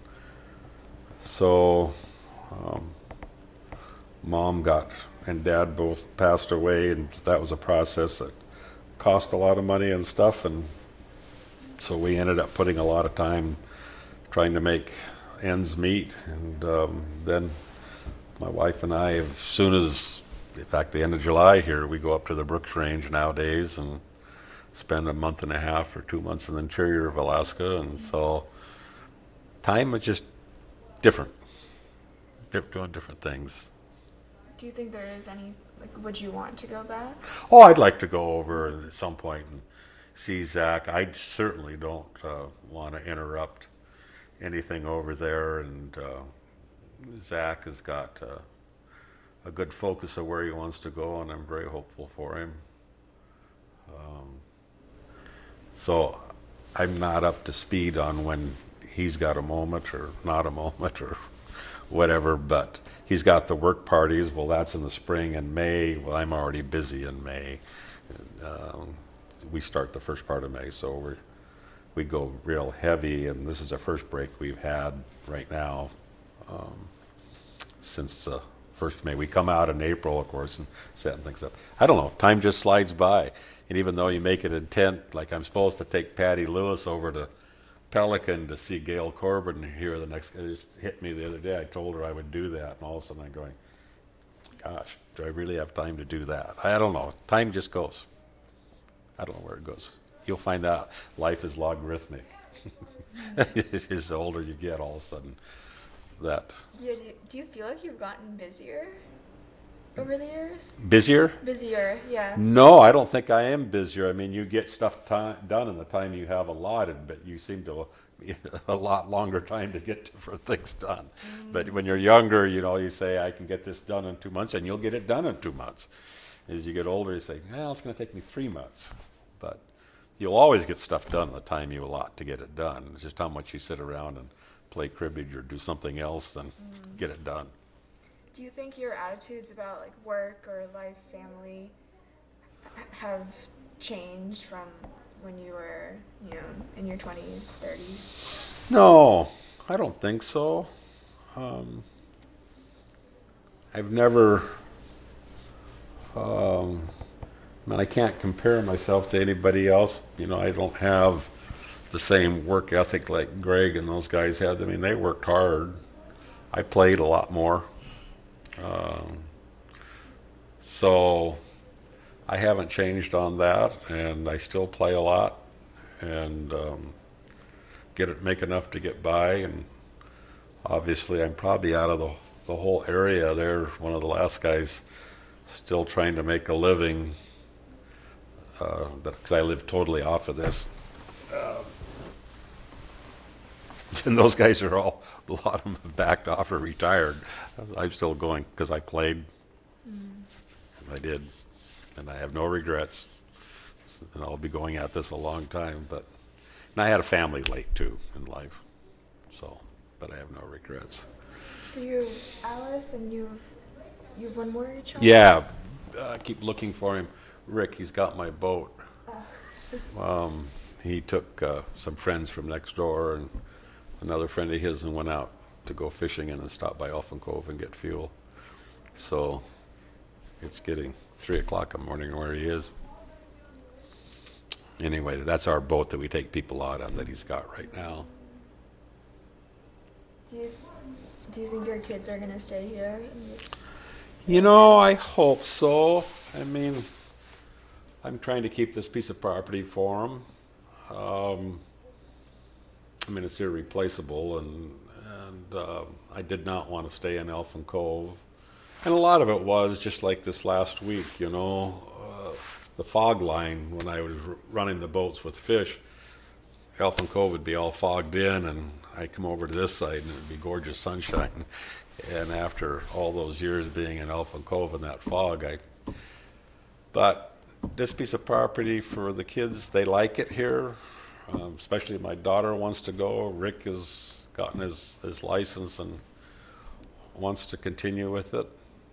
so um, mom got and dad both passed away, and that was a process that cost a lot of money and stuff, and so we ended up putting a lot of time trying to make ends meet, and um, then my wife and I, as soon as, in fact, the end of July here, we go up to the Brooks Range nowadays and spend a month and a half or two months in the interior of Alaska, and so time is just different, doing different things. Do you think there is any, like, would you want to go back? Oh, I'd like to go over at some point and see Zach. I certainly don't uh, want to interrupt anything over there, and uh, Zach has got uh, a good focus of where he wants to go, and I'm very hopeful for him. Um, so I'm not up to speed on when he's got a moment or not a moment or whatever, but he's got the work parties. Well, that's in the spring and May. Well, I'm already busy in May. Um, we start the first part of May, so we're we go real heavy, and this is the first break we've had right now um, since the first of May. We come out in April, of course, and setting things up. I don't know. Time just slides by, and even though you make it intent, like I'm supposed to take Patty Lewis over to Pelican to see Gail Corbin here the next. It just hit me the other day. I told her I would do that, and all of a sudden I'm going, "Gosh, do I really have time to do that?" I don't know. Time just goes. I don't know where it goes. You'll find out. Life is logarithmic. As the older you get, all of a sudden, that Yeah, do you, do you feel like you've gotten busier over the years? busier. Busier, yeah. No, I don't think I am busier. I mean, you get stuff ti done in the time you have allotted, but you seem to be a lot longer time to get different things done. Mm. But when you're younger, you know, you say, I can get this done in two months, and you'll get it done in two months. As you get older, you say, well, it's going to take me three months. But you'll always get stuff done in the time you allot to get it done. It's just how much you sit around and play cribbage or do something else than mm. get it done. Do you think your attitudes about like work or life, family have changed from when you were, you know, in your twenties, thirties? No, I don't think so. Um, I've never, um, I mean, I can't compare myself to anybody else. You know, I don't have the same work ethic like Greg and those guys had. I mean, they worked hard. I played a lot more. Um, so I haven't changed on that, and I still play a lot, and um, get it, make enough to get by. And obviously, I'm probably out of the the whole area there. One of the last guys still trying to make a living. Uh, because I live totally off of this. Um, and those guys are all, a lot of them have backed off or retired. I'm still going because I played. Mm. I did, and I have no regrets. And I'll be going at this a long time. But and I had a family late too in life, so but I have no regrets. So you have Alice, and you've you've one more child. Yeah, uh, I keep looking for him. Rick, he's got my boat. Oh. um, he took uh, some friends from next door and another friend of his and went out to go fishing and then stop by Elfin Cove and get fuel. So it's getting three o'clock in the morning where he is. Anyway, that's our boat that we take people out on that he's got right now. Do you, do you think your kids are going to stay here in this? You know, I hope so. I mean, I'm trying to keep this piece of property for them. Um, I mean, it's irreplaceable, and and uh, I did not want to stay in Elfin Cove. And a lot of it was just like this last week, you know, uh, the fog line when I was r- running the boats with fish. Elfin Cove would be all fogged in, and I'd come over to this side, and it'd be gorgeous sunshine. And after all those years being in Elfin Cove in that fog, I. But this piece of property for the kids, they like it here. Um, especially my daughter wants to go. Rick has gotten his, his license and wants to continue with it.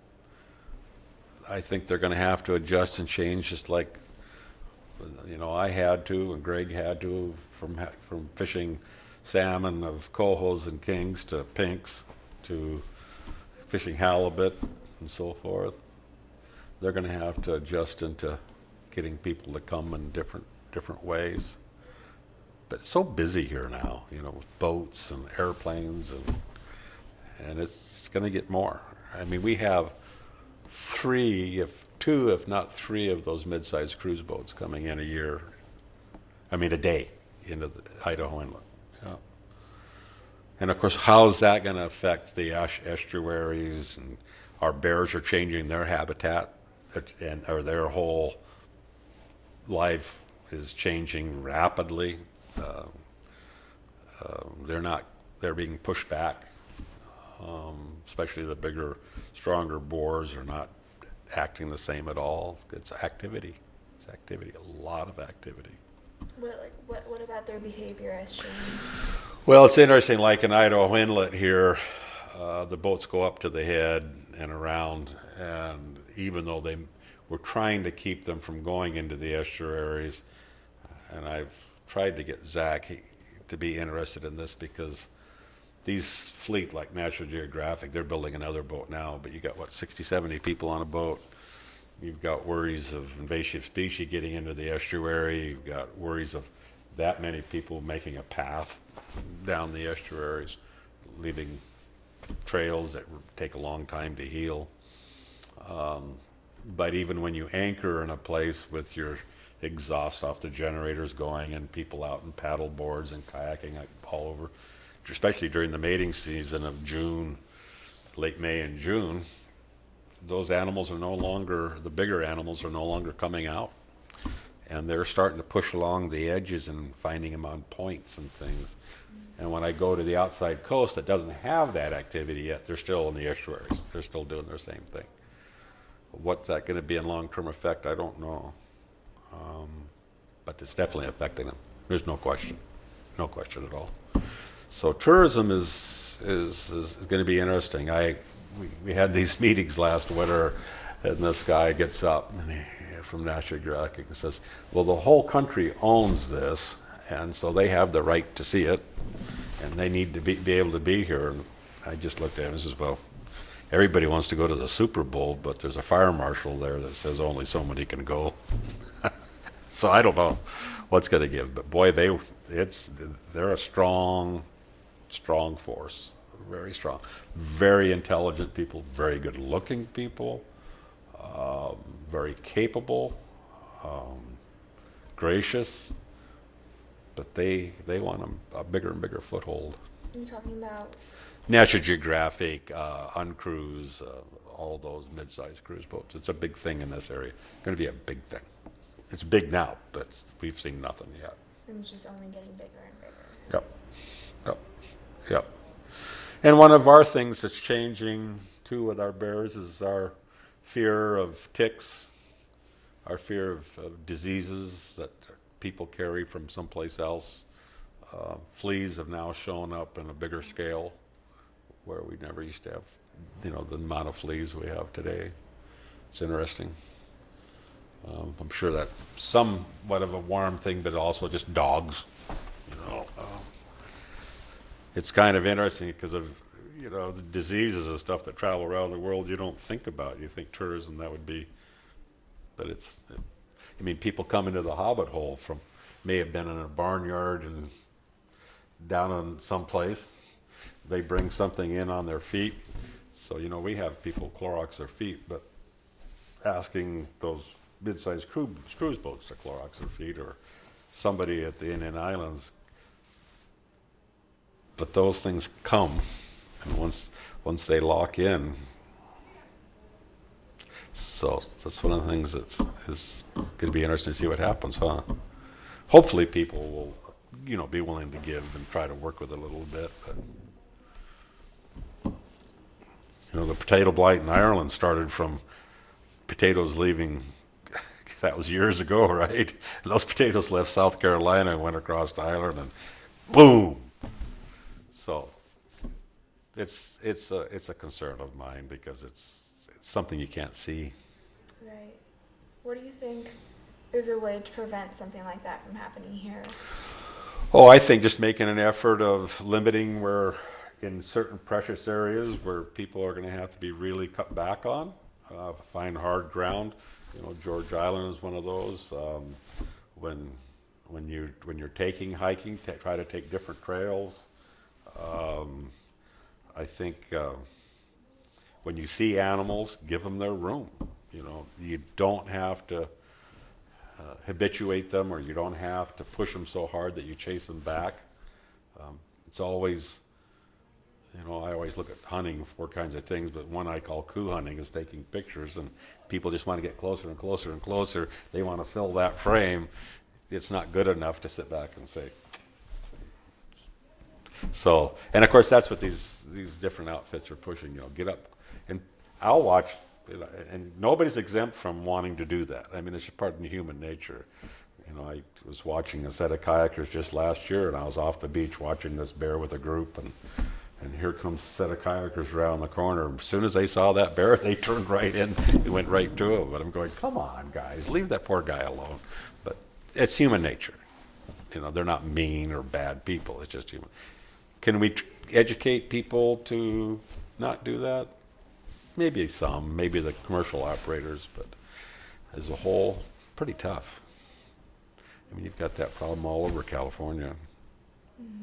I think they're going to have to adjust and change, just like you know I had to and Greg had to, from from fishing salmon of cohos and kings to pinks to fishing halibut and so forth. They're going to have to adjust into getting people to come in different different ways. But it's so busy here now, you know, with boats and airplanes, and and it's, it's going to get more. I mean, we have three, if two, if not three, of those mid-sized cruise boats coming in a year. I mean, a day into the Idaho Inlet. Yeah. And of course, how's that going to affect the Ash estuaries? And our bears are changing their habitat, and or their whole life is changing rapidly. Uh, uh, they're not. They're being pushed back. Um, especially the bigger, stronger boars are not acting the same at all. It's activity. It's activity. A lot of activity. What like what? What about their behavior has changed? Well, it's interesting. Like in Idaho Inlet here, uh, the boats go up to the head and around, and even though they were trying to keep them from going into the estuaries, and I've tried to get Zach to be interested in this because these fleet like National Geographic, they're building another boat now, but you got what, sixty, seventy people on a boat. You've got worries of invasive species getting into the estuary. You've got worries of that many people making a path down the estuaries, leaving trails that take a long time to heal. Um, but even when you anchor in a place with your exhaust off the generators going, and people out in paddle boards and kayaking like, all over, especially during the mating season of June, late May and June. Those animals are no longer, the bigger animals are no longer coming out, and they're starting to push along the edges and finding them on points and things. And when I go to the outside coast that doesn't have that activity yet, they're still in the estuaries. They're still doing their same thing. What's that going to be in long-term effect? I don't know. Um, but it's definitely affecting them. There's no question. No question at all. So tourism is is, is going to be interesting. I we, we had these meetings last winter, and this guy gets up and he, from National Geographic and says, well, the whole country owns this, and so they have the right to see it, and they need to be, be able to be here. And I just looked at him and says, well, everybody wants to go to the Super Bowl, but there's a fire marshal there that says only so many can go. So I don't know what's going to give, but boy, they it's they're a strong, strong force, very strong, very intelligent people, very good-looking people, um, very capable, um, gracious, but they they want a, a bigger and bigger foothold. Are you talking about? National Geographic, uh, Uncruise, uh, all those mid-sized cruise boats. It's a big thing in this area. It's going to be a big thing. It's big now, but we've seen nothing yet. And it's just only getting bigger and bigger. Yep, yep, yep. And one of our things that's changing too with our bears is our fear of ticks, our fear of, of diseases that people carry from someplace else. Uh, fleas have now shown up in a bigger scale, where we never used to have, you know, the amount of fleas we have today. It's interesting. Um, I'm sure that's somewhat of a warm thing, but also just dogs, you know. Uh, it's kind of interesting because of, you know, the diseases and stuff that travel around the world you don't think about. You think tourism, that would be, but it's, it, I mean, people come into the Hobbit Hole from, may have been in a barnyard and down on someplace. They bring something in on their feet. So, you know, we have people Clorox their feet, but asking those mid-sized cruise, cruise boats to Clorox their feet, or somebody at the Indian Islands. But those things come, and once once they lock in, so that's one of the things that is going to be interesting to see what happens, huh? Hopefully people will, you know, be willing to give and try to work with it a little bit. But, you know, the potato blight in Ireland started from potatoes leaving, that was years ago, right? And those potatoes left South Carolina and went across to Ireland, and boom! So it's it's a it's a concern of mine because it's it's something you can't see. Right. What do you think is a way to prevent something like that from happening here? Oh, I think just making an effort of limiting where, in certain precious areas where people are going to have to be really cut back on, uh, find hard ground. You know, George Island is one of those. Um, when when you when you're taking hiking, t- try to take different trails. Um, I think uh, when you see animals, give them their room. You know, you don't have to uh, habituate them, or you don't have to push them so hard that you chase them back. Um, it's always, you know, I always look at hunting for kinds of things, but one I call coup hunting is taking pictures, and people just want to get closer and closer and closer. They want to fill that frame. It's not good enough to sit back and say. So, and of course, that's what these these different outfits are pushing. You know, get up, and I'll watch, and nobody's exempt from wanting to do that. I mean, it's just part of human nature. You know, I was watching a set of kayakers just last year, and I was off the beach watching this bear with a group, and and here comes a set of kayakers around the corner. As soon as they saw that bear, they turned right in and went right to him. But I'm going, come on, guys, leave that poor guy alone. But it's human nature. You know, they're not mean or bad people. It's just human. Can we tr- educate people to not do that? Maybe some, maybe the commercial operators, but as a whole, pretty tough. I mean, you've got that problem all over California. Mm-hmm.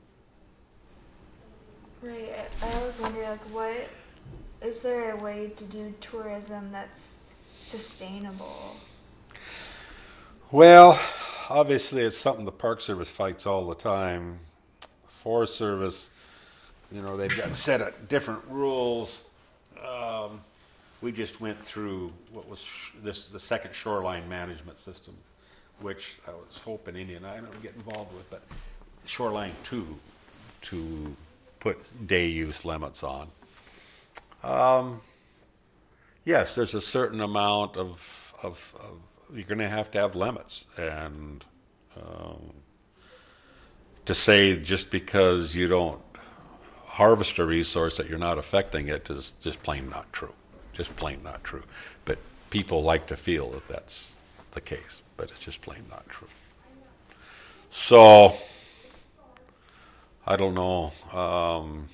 Right. I, I always wonder, like, what is there a way to do tourism that's sustainable? Well, obviously it's something the Park Service fights all the time. Forest Service, you know, they've got set of different rules. Um, we just went through what was sh- this the second shoreline management system, which I was hoping Indian Island would get involved with, but shoreline two to put day use limits on. Um, yes, there's a certain amount of of, of you're going to have to have limits, and um, to say just because you don't harvest a resource that you're not affecting it is just plain not true. Just plain not true. But people like to feel that that's the case, but it's just plain not true. So I don't know. Um,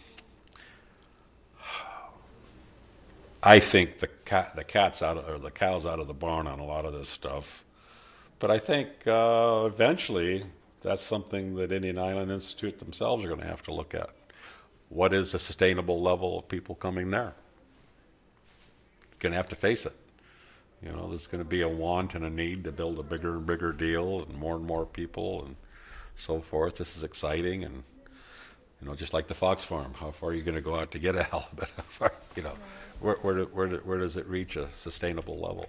I think the cat, the cat's out of, or the cow's out of the barn on a lot of this stuff. But I think uh, eventually that's something that Indian Island Institute themselves are going to have to look at. What is a sustainable level of people coming there? Going to have to face it. You know, there's going to be a want and a need to build a bigger and bigger deal, and more and more people, and so forth. This is exciting, and you know, just like the Fox Farm, how far are you going to go out to get a halibut? How far, you know, where where do, where do, where does it reach a sustainable level?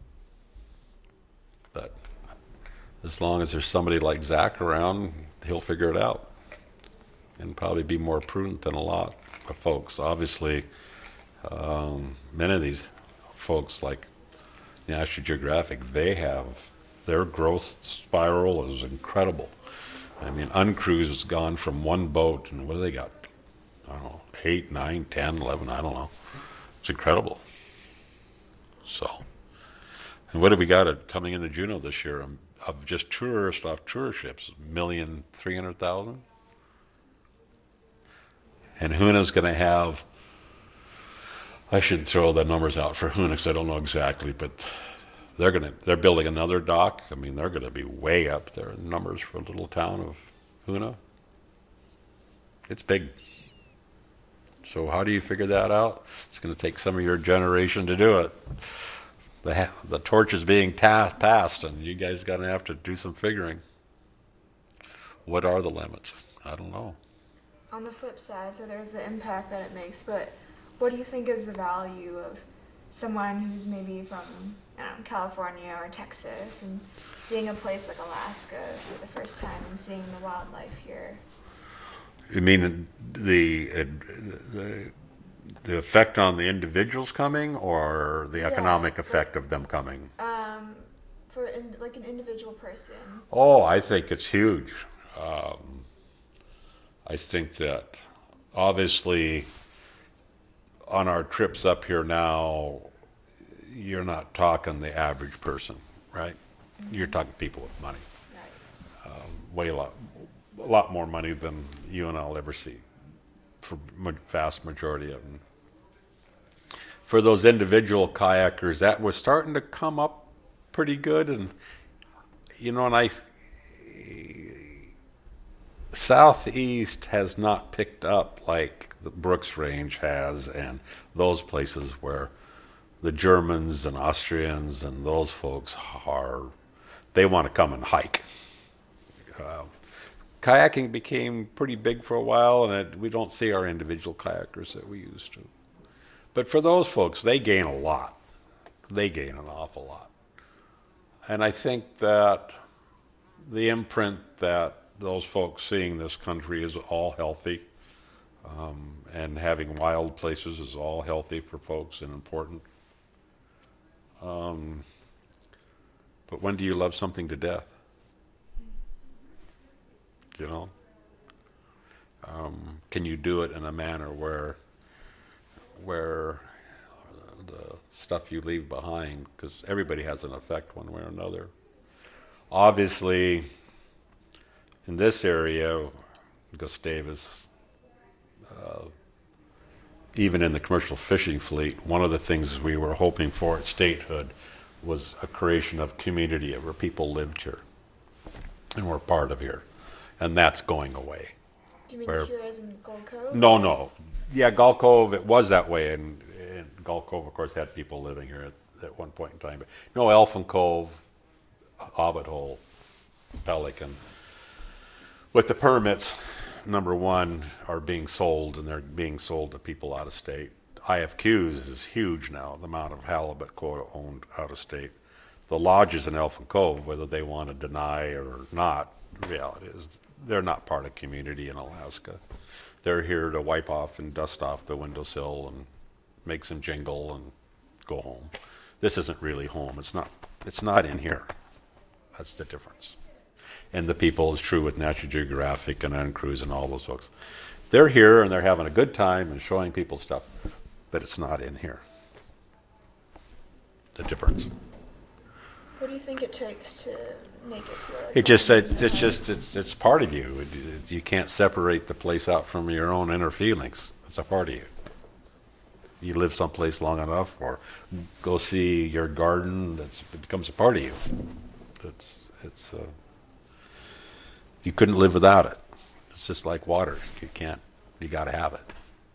But as long as there's somebody like Zach around, he'll figure it out, and probably be more prudent than a lot of folks. Obviously, um, many of these folks, like National Geographic, they have their growth spiral is incredible. I mean, Uncruise has gone from one boat, and what do they got? I don't know, eight, nine, ten, eleven, I don't know. It's incredible. So, and what have we got at, coming into Juneau this year um, of just tourists off tour ships? Million three hundred thousand. And Huna's going to have, I should throw the numbers out for Huna because I don't know exactly, but they're going to, they're building another dock. I mean, they're going to be way up there in numbers for a little town of Huna. It's big. So how do you figure that out? It's going to take some of your generation to do it. The, ha- the torch is being ta- passed, and you guys got to have to do some figuring. What are the limits? I don't know. On the flip side, so there's the impact that it makes, but what do you think is the value of someone who's maybe from, I don't know, California or Texas and seeing a place like Alaska for the first time and seeing the wildlife here? You mean the uh, the, the effect on the individuals coming, or the Yeah, economic effect like, of them coming? Um, for in, like an individual person. Oh, I think it's huge. Um, I think that obviously on our trips up here now, you're not talking the average person, right? Mm-hmm. You're talking people with money. Right. Um, way a lot, a lot more money than you and I'll ever see, for ma- vast majority of them. For those individual kayakers, that was starting to come up pretty good, and you know, and I, Southeast has not picked up like the Brooks Range has, and those places where the Germans and Austrians and those folks are, they want to come and hike. Uh, kayaking became pretty big for a while, and it, we don't see our individual kayakers that we used to. But for those folks, they gain a lot. They gain an awful lot. And I think that the imprint that those folks seeing this country is all healthy, um, and having wild places is all healthy for folks and important. Um, but when do you love something to death? You know? Um, can you do it in a manner where where the stuff you leave behind, because everybody has an effect one way or another. Obviously, in this area, Gustavus, uh, even in the commercial fishing fleet, one of the things we were hoping for at statehood was a creation of community where people lived here and were part of here. And that's going away. Do you mean Where, here as in Gold Cove? no, no. Yeah, Gulf Cove, it was that way. And, and Gulf Cove, of course, had people living here at, at one point in time. But no, Elfin Cove, Hobbit Hole, Pelican. With the permits, number one, are being sold, and they're being sold to people out of state. I F Qs is huge now, the amount of halibut quota owned out of state. The lodges in Elfin Cove, whether they want to deny or not, the reality is they're not part of community in Alaska. They're here to wipe off and dust off the windowsill and make some jingle and go home. This isn't really home. It's not. It's not in here. That's the difference. And the people is true with National Geographic and Uncruise and all those folks. They're here and they're having a good time and showing people stuff, but it's not in here. The difference. What do you think it takes to make it feel like It just home? it's, it's just it's it's part of you. It, it, you can't separate the place out from your own inner feelings. It's a part of you. You live someplace long enough, or go see your garden. That's it becomes a part of you. It's it's. Uh, you couldn't live without it. It's just like water. You can't. You got to have it.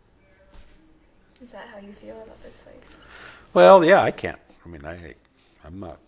Is that how you feel about this place? Well, yeah, I can't. I mean, I I'm not.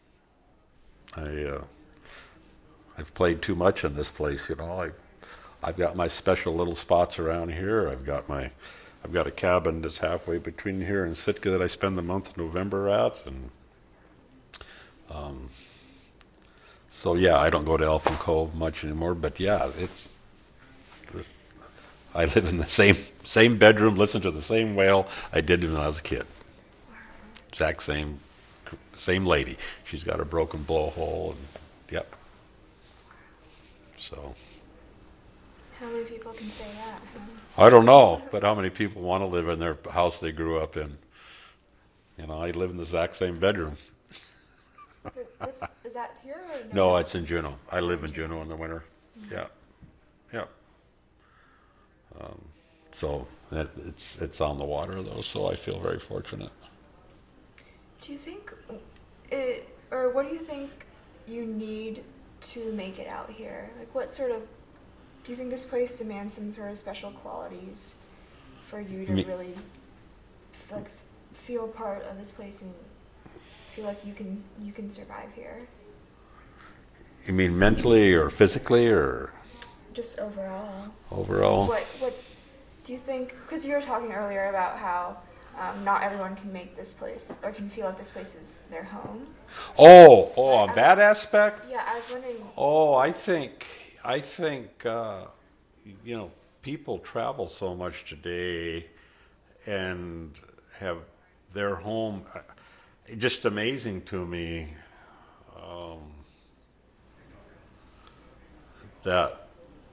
I uh, I've played too much in this place. You know, I I've got my special little spots around here. I've got my I've got a cabin that's halfway between here and Sitka that I spend the month of November at, and um, so yeah, I don't go to Elfin Cove much anymore. But yeah, it's, it's I live in the same same bedroom, listen to the same whale I did when I was a kid. Exact same same lady. She's got a broken blowhole, and yep. So. How many people can say that? Huh? I don't know, but how many people want to live in their house they grew up in? You know, I live in the exact same bedroom. But that's, is that here or No, no? it's in Juneau. I live in Juneau in the winter. Mm-hmm. Yeah, yeah. Um, so that, it's it's on the water though, so I feel very fortunate. Do you think it, or what do you think you need to make it out here? Like, what sort of, do you think this place demands some sort of special qualities for you to Me- really f- like feel part of this place and feel like you can you can survive here? You mean mentally or physically or Just overall. overall? What what's do you think? Because you were talking earlier about how um, not everyone can make this place or can feel like this place is their home. Oh, oh, I- on I that was- aspect? Yeah, I was wondering. Oh, I think I think uh, you know, people travel so much today and have their home. uh, Just amazing to me um, that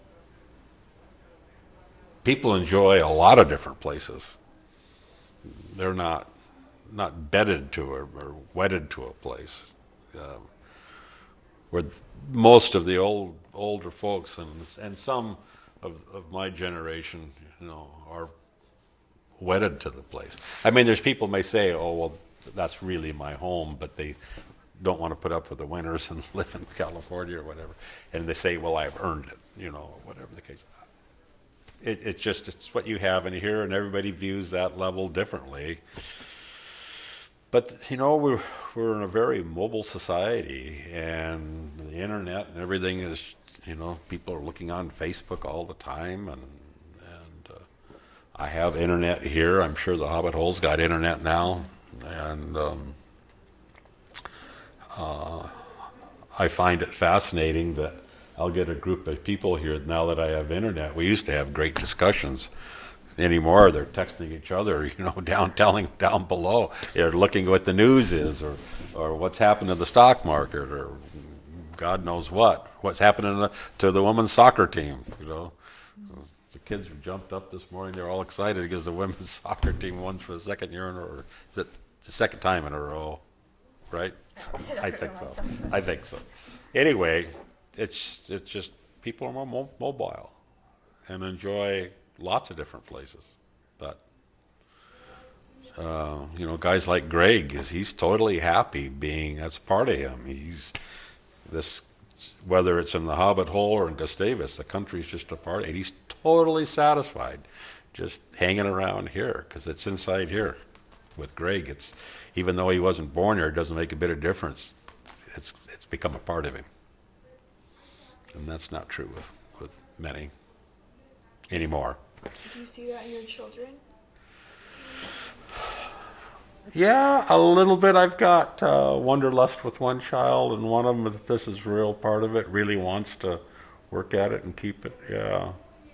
people enjoy a lot of different places. They're not not bedded to or, or wedded to a place. Um, where most of the old older folks and and some of, of my generation, you know, are wedded to the place. I mean, there's people may say, "Oh, well, that's really my home," but they don't want to put up with the winters and live in California or whatever. And they say, "Well, I've earned it," you know, whatever the case. It, it's just it's what you have in here, and everybody views that level differently. But you know, we're we're in a very mobile society, and the internet and everything is, you know, people are looking on Facebook all the time, and and uh, I have internet here. I'm sure the Hobbit Hole's got internet now, and um, uh, I find it fascinating that I'll get a group of people here now that I have internet. We used to have great discussions. Anymore, they're texting each other, you know, down, telling down below. They're looking what the news is, or, or what's happened to the stock market, or God knows what, what's happening to the, to the women's soccer team. You know, the kids who jumped up this morning, they're all excited because the women's soccer team won for the second year in a row. Is it the second time in a row? Right? I think so. I think so. Anyway, it's it's just people are more mo- mobile and enjoy lots of different places. But uh, you know, guys like Greg, is he's totally happy being, that's part of him. He's this, whether it's in the Hobbit Hole or in Gustavus, the country's just a part of it. He's totally satisfied just hanging around here because it's inside here with Greg. It's, even though he wasn't born here, it doesn't make a bit of difference. it's it's become a part of him, and that's not true with with many anymore. Do you see that in your children? Yeah, a little bit. I've got uh, wanderlust with one child, and one of them, if this is a real part of it, really wants to work at it and keep it. Yeah.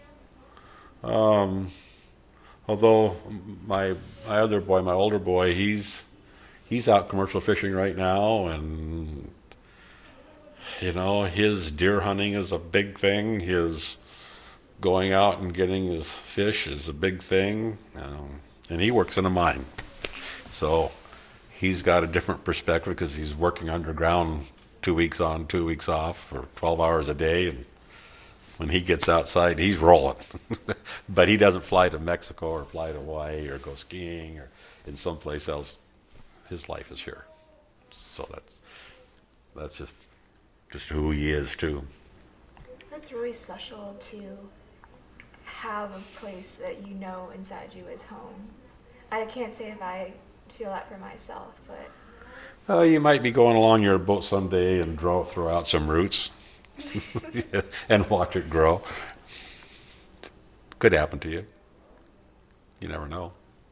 Um, although my my other boy, my older boy, he's he's out commercial fishing right now, and you know his deer hunting is a big thing. His going out and getting his fish is a big thing, um, and he works in a mine. So he's got a different perspective because he's working underground two weeks on, two weeks off for twelve hours a day. And when he gets outside, he's rolling. But he doesn't fly to Mexico or fly to Hawaii or go skiing or in someplace else. His life is here. So that's that's just just who he is too. That's really special to have a place that you know inside you is home. I can't say if I feel that for myself, but Uh, you might be going along your boat someday and draw, throw out some roots and watch it grow. Could happen to you. You never know.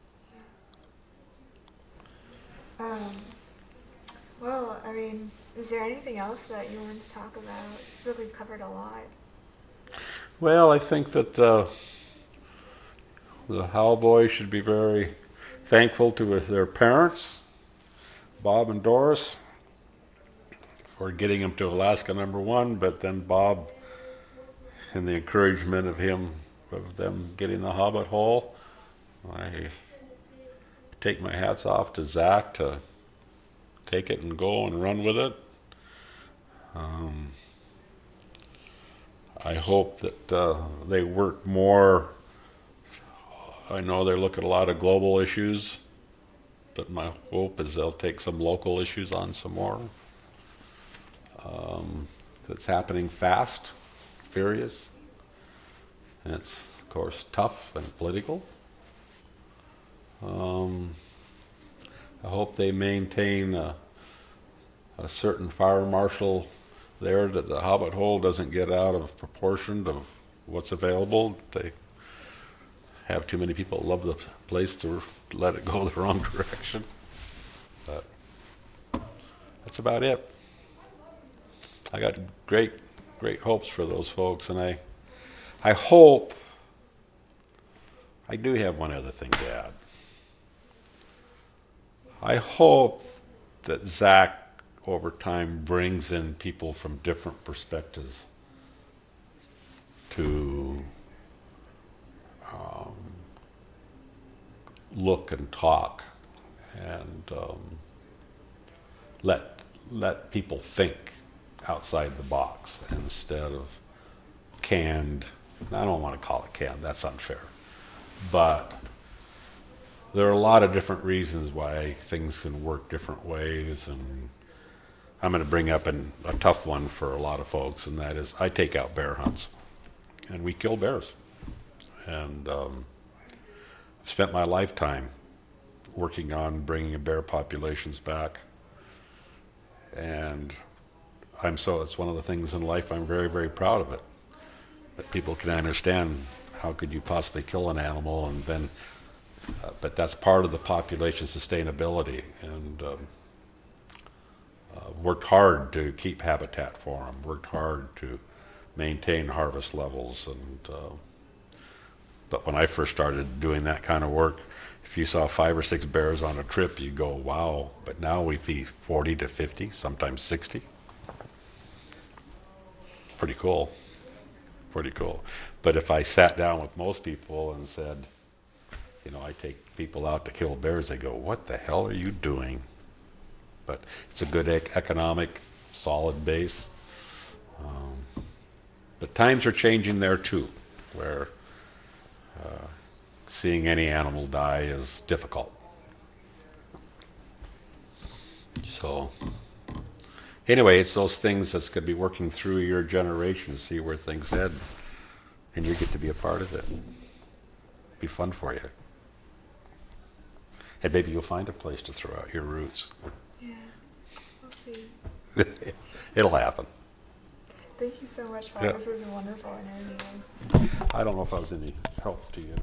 um, well, I mean, is there anything else that you wanted to talk about? I feel like we've covered a lot. Well, I think that uh, the Howell boys should be very thankful to their parents, Bob and Doris, for getting them to Alaska number one, but then Bob and the encouragement of him, of them getting the Hobbit Hole. I take my hats off to Zach to take it and go and run with it. Um, I hope that uh, they work more. I know they look at a lot of global issues, but my hope is they'll take some local issues on some more. Um, it's happening fast, furious, and it's, of course, tough and political. Um, I hope they maintain a, a certain fire marshal there, that the Hobbit Hole doesn't get out of proportion of what's available. They have too many people that love the place to let it go the wrong direction. But that's about it. I got great, great hopes for those folks, and I, I hope, I do have one other thing to add. I hope that Zach over time brings in people from different perspectives to um, look and talk and um, let let people think outside the box instead of canned. I don't want to call it canned, that's unfair. But there are a lot of different reasons why things can work different ways, and I'm going to bring up an, a tough one for a lot of folks, and that is I take out bear hunts, and we kill bears. And um, I've spent my lifetime working on bringing bear populations back, and I'm so it's one of the things in life I'm very, very proud of it. That people can understand how could you possibly kill an animal, and then, uh, but that's part of the population sustainability, and um, uh, worked hard to keep habitat for them, worked hard to maintain harvest levels, and uh, but when I first started doing that kind of work, if you saw five or six bears on a trip, you go, wow. But now we see forty to fifty, sometimes sixty. Pretty cool. Pretty cool. But if I sat down with most people and said, you know, I take people out to kill bears, they go, what the hell are you doing? But it's a good ec- economic, solid base. Um, but times are changing there too, where uh, seeing any animal die is difficult. So anyway, it's those things that's going to be working through your generation to see where things head, and you get to be a part of it. Be fun for you. And maybe you'll find a place to throw out your roots. Yeah, we'll see. It'll happen. Thank you so much, Paul. Yeah. This was a wonderful interview. I don't know if I was any help to you.